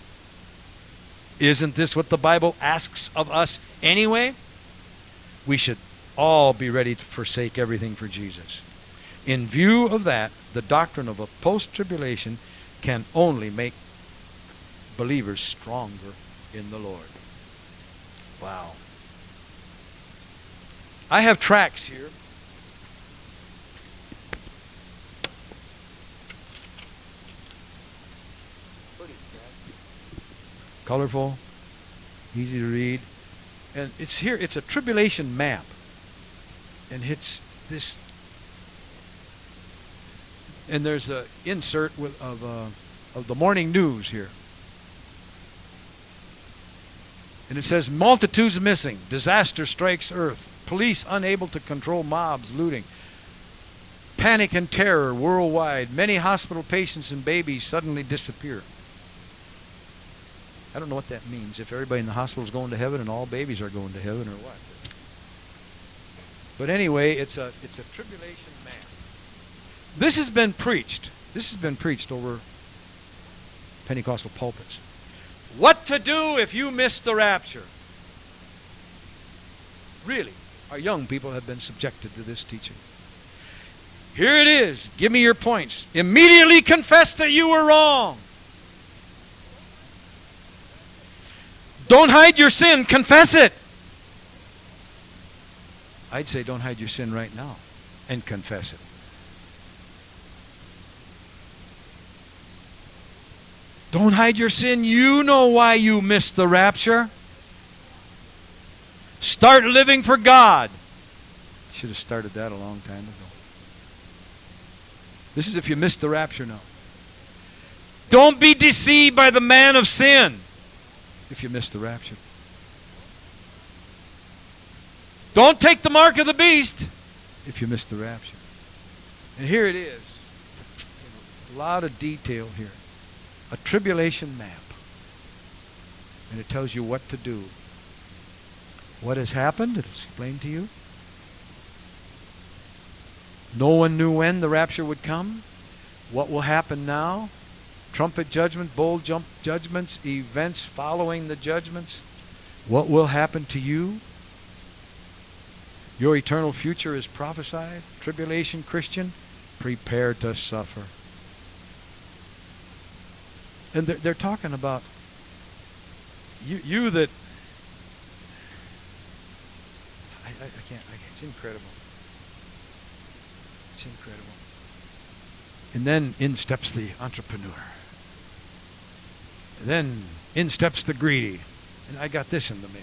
Isn't this what the Bible asks of us anyway? We should all be ready to forsake everything for Jesus. In view of that, the doctrine of a post-tribulation can only make believers stronger in the Lord. Wow. I have tracts here. Colorful, easy to read. And it's here, it's a tribulation map. And it's this, and there's an insert with, of, uh, of the morning news here. And it says, multitudes missing, disaster strikes earth, police unable to control mobs looting, panic and terror worldwide, many hospital patients and babies suddenly disappear. I don't know what that means, if everybody in the hospital is going to heaven and all babies are going to heaven or what. But anyway, it's a it's a tribulation map. This has been preached. This has been preached over Pentecostal pulpits. What to do if you miss the rapture? Really, our young people have been subjected to this teaching. Here it is. Give me your points. Immediately confess that you were wrong. Don't hide your sin. Confess it. I'd say don't hide your sin right now and confess it. Don't hide your sin. You know why you missed the rapture. Start living for God. Should have started that a long time ago. This is if you missed the rapture now. Don't be deceived by the man of sin if you missed the rapture. Don't take the mark of the beast if you missed the rapture. And here it is. A lot of detail here. A tribulation map. And it tells you what to do. What has happened, it's explained to you. No one knew when the rapture would come. What will happen now? Trumpet judgment, bowl jump judgments, events following the judgments. What will happen to you? Your eternal future is prophesied. Tribulation Christian, prepare to suffer. And they're, they're talking about you, you that I, I, I can't. I, it's incredible. It's incredible. And then in steps the entrepreneur. And then in steps the greedy. And I got this in the mail.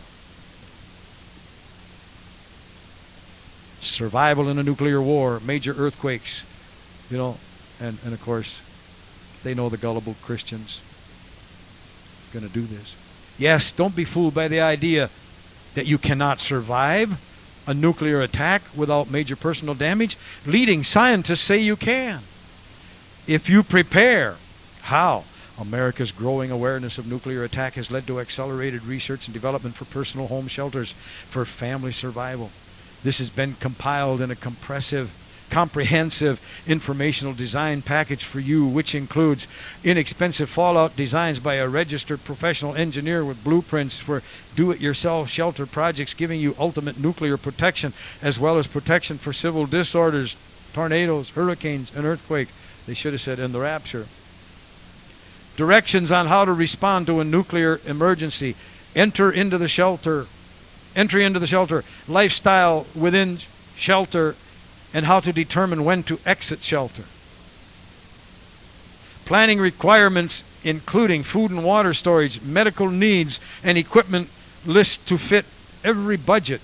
Survival in a nuclear war, major earthquakes, you know, and, and of course, they know the gullible Christians are going to do this. Yes, don't be fooled by the idea that you cannot survive a nuclear attack without major personal damage. Leading scientists say you can. If you prepare. How? America's growing awareness of nuclear attack has led to accelerated research and development for personal home shelters for family survival. This has been compiled in a compressive, comprehensive informational design package for you, which includes inexpensive fallout designs by a registered professional engineer with blueprints for do-it-yourself shelter projects, giving you ultimate nuclear protection as well as protection for civil disorders, tornadoes, hurricanes, and earthquakes. They should have said in the rapture. Directions on how to respond to a nuclear emergency. Enter into the shelter. Entry into the shelter. Lifestyle within shelter, and how to determine when to exit shelter. Planning requirements including food and water storage, medical needs, and equipment list to fit every budget.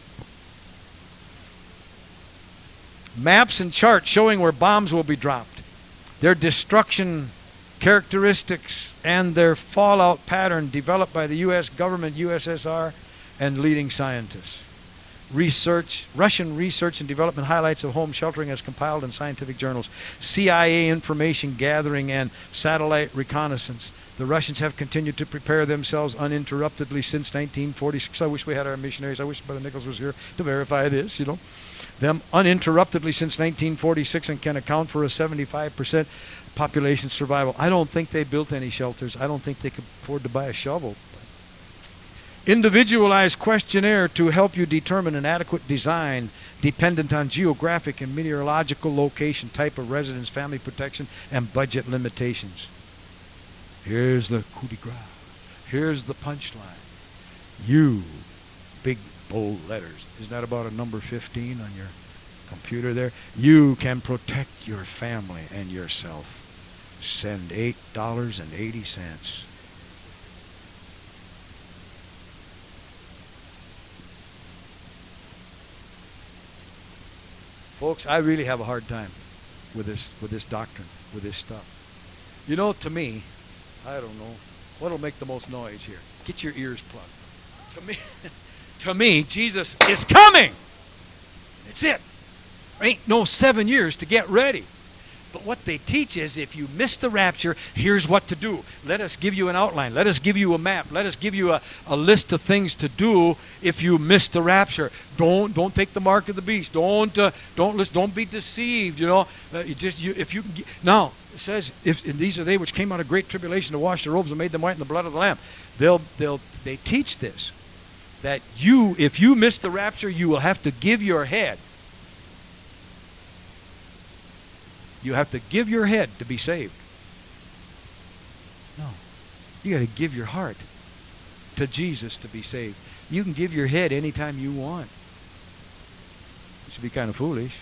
Maps and charts showing where bombs will be dropped, their destruction characteristics, and their fallout pattern developed by the U S government, U S S R, and leading scientists. Research, Russian research and development highlights of home sheltering as compiled in scientific journals. C I A information gathering and satellite reconnaissance. The Russians have continued to prepare themselves uninterruptedly since nineteen forty-six. I wish we had our missionaries. I wish Brother Nichols was here to verify this, you know. Them uninterruptedly since nineteen forty-six, and can account for a seventy-five percent population survival. I don't think they built any shelters. I don't think they could afford to buy a shovel. Individualized questionnaire to help you determine an adequate design dependent on geographic and meteorological location, type of residence, family protection, and budget limitations. Here's the coup de grace. Here's the punchline. You, big bold letters. Isn't that about a number fifteen on your computer there? You can protect your family and yourself. Send eight dollars and eighty cents. Folks, I really have a hard time with this with this doctrine, with this stuff. You know, to me, I don't know, what'll make the most noise here? Get your ears plugged. To me, to me, Jesus is coming. That's it. There ain't no seven years to get ready. But what they teach is, if you miss the rapture, here's what to do. Let us give you an outline. Let us give you a map. Let us give you a, a list of things to do if you miss the rapture. Don't don't take the mark of the beast. Don't uh, don't listen, don't be deceived. You know, uh, you just you, if you can get, now it says, if and these are they which came out of great tribulation to wash their robes and made them white in the blood of the Lamb. They'll they'll they teach this, that you if you miss the rapture, you will have to give your head. You have to give your head to be saved. No. You got to give your heart to Jesus to be saved. You can give your head anytime you want. Which would be kind of foolish.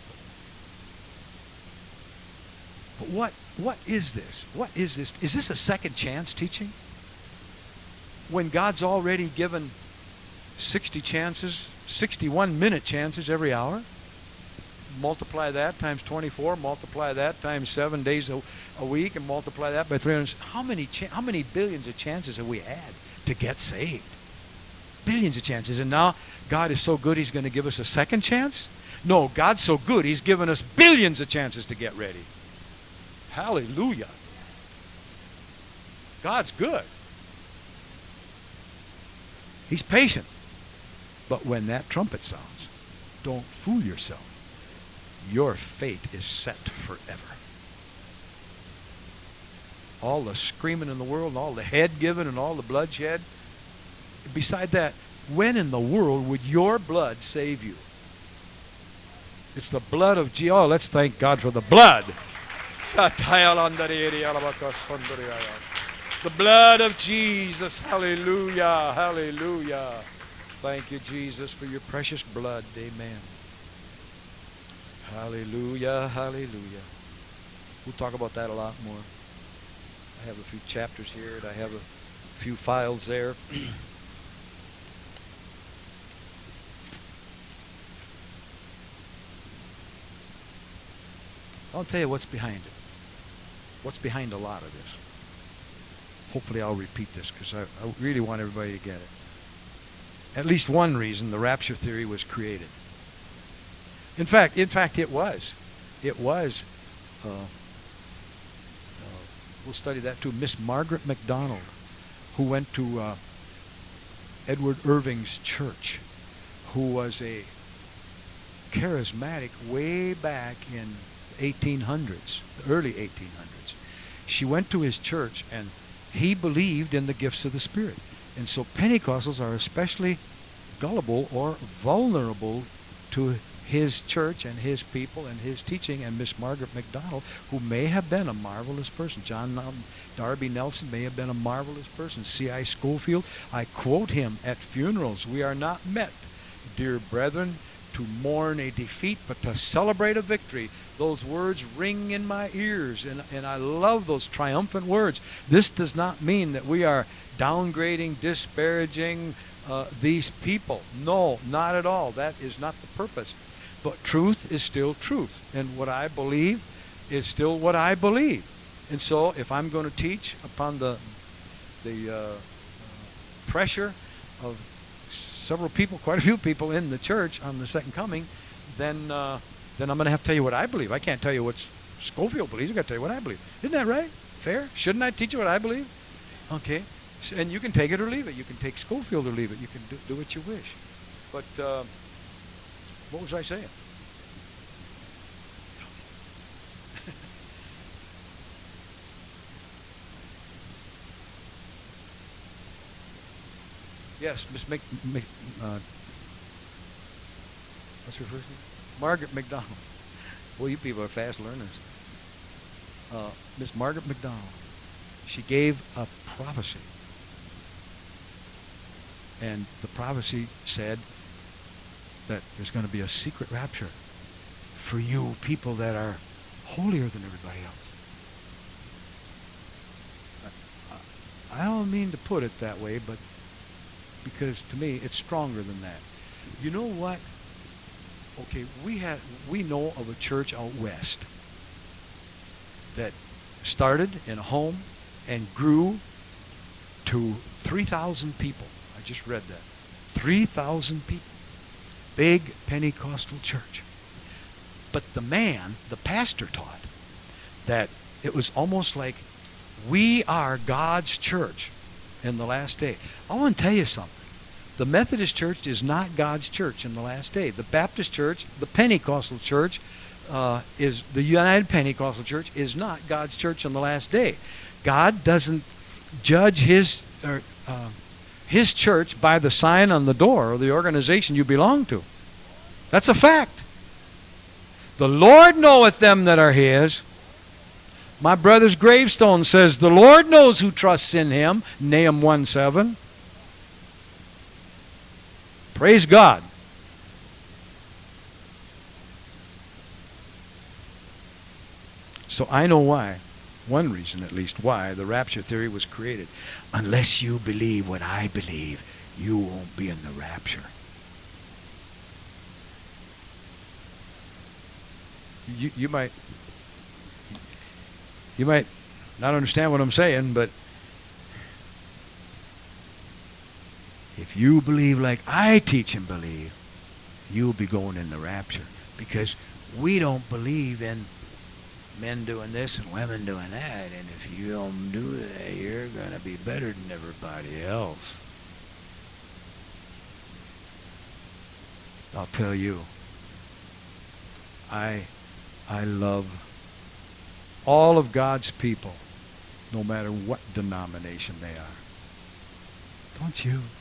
But what what is this? What is this? Is this a second chance teaching? When God's already given sixty chances, sixty-one minute chances every hour? Multiply that times twenty-four, multiply that times seven days a, a week, and multiply that by three hundred. How many cha- how many billions of chances have we had to get saved? Billions of chances. And now God is so good he's going to give us a second chance? No, God's so good he's given us billions of chances to get ready. Hallelujah. God's good. He's patient. But when that trumpet sounds, don't fool yourself. Your fate is set forever. All the screaming in the world, and all the head giving, and all the bloodshed. Beside that, when in the world would your blood save you? It's the blood of Jesus. Oh, let's thank God for the blood. The blood of Jesus. Hallelujah. Hallelujah. Thank you, Jesus, for your precious blood. Amen. Hallelujah, hallelujah. We'll talk about that a lot more. I have a few chapters here, and I have a few files there. I'll tell you what's behind it. What's behind a lot of this. Hopefully I'll repeat this, because I, I really want everybody to get it. At least one reason the rapture theory was created. In fact, in fact, it was. It was. Uh, uh, we'll study that too. Miss Margaret MacDonald, who went to uh, Edward Irving's church, who was a charismatic way back in eighteen hundreds, the early eighteen hundreds. She went to his church, and he believed in the gifts of the Spirit. And so Pentecostals are especially gullible or vulnerable to his church and his people and his teaching. And Miss Margaret McDonald, who may have been a marvelous person. John um, Darby Nelson may have been a marvelous person. C I Schofield, I quote him at funerals. We are not met, dear brethren, to mourn a defeat, but to celebrate a victory. Those words ring in my ears, and, and I love those triumphant words. This does not mean that we are downgrading, disparaging uh, these people. No, not at all. That is not the purpose. But truth is still truth, and what I believe is still what I believe. And so if I'm going to teach upon the, the uh, uh, pressure of several people, quite a few people in the church on the second coming, then uh, then I'm going to have to tell you what I believe. I can't tell you what Schofield believes. I've got to tell you what I believe. Isn't that right? Fair? Shouldn't I teach you what I believe? Okay. So, and you can take it or leave it. You can take Schofield or leave it. You can do, do what you wish. But uh, what was I saying? Yes, Miss Mc, Mc, uh, what's her first name? Margaret McDonald. Well, you people are fast learners. Uh, Miss Margaret McDonald. She gave a prophecy. And the prophecy said that there's going to be a secret rapture for you people that are holier than everybody else. I, I don't mean to put it that way, but because to me it's stronger than that. You know what? Okay, we had we know of a church out west that started in a home and grew to three thousand people. I just read that. three thousand people. Big Pentecostal church. But the man, the pastor, taught that it was almost like we are God's church in the last day. I want to tell you something. The Methodist Church is not God's church in the last day. The Baptist Church, the Pentecostal Church, uh, is the United Pentecostal Church is not God's church in the last day. God doesn't judge his or, uh, his church by the sign on the door or the organization you belong to. That's a fact. The Lord knoweth them that are his. My brother's gravestone says, the Lord knows who trusts in him. Nahum one seven. Praise God. So I know why, one reason at least, why the rapture theory was created. Unless you believe what I believe, you won't be in the rapture. You, you might you might not understand what I'm saying, but if you believe like I teach and believe, you'll be going in the rapture. Because we don't believe in men doing this and women doing that. And if you don't do that, you're going to be better than everybody else. I'll tell you, I, I love all of God's people, no matter what denomination they are. Don't you?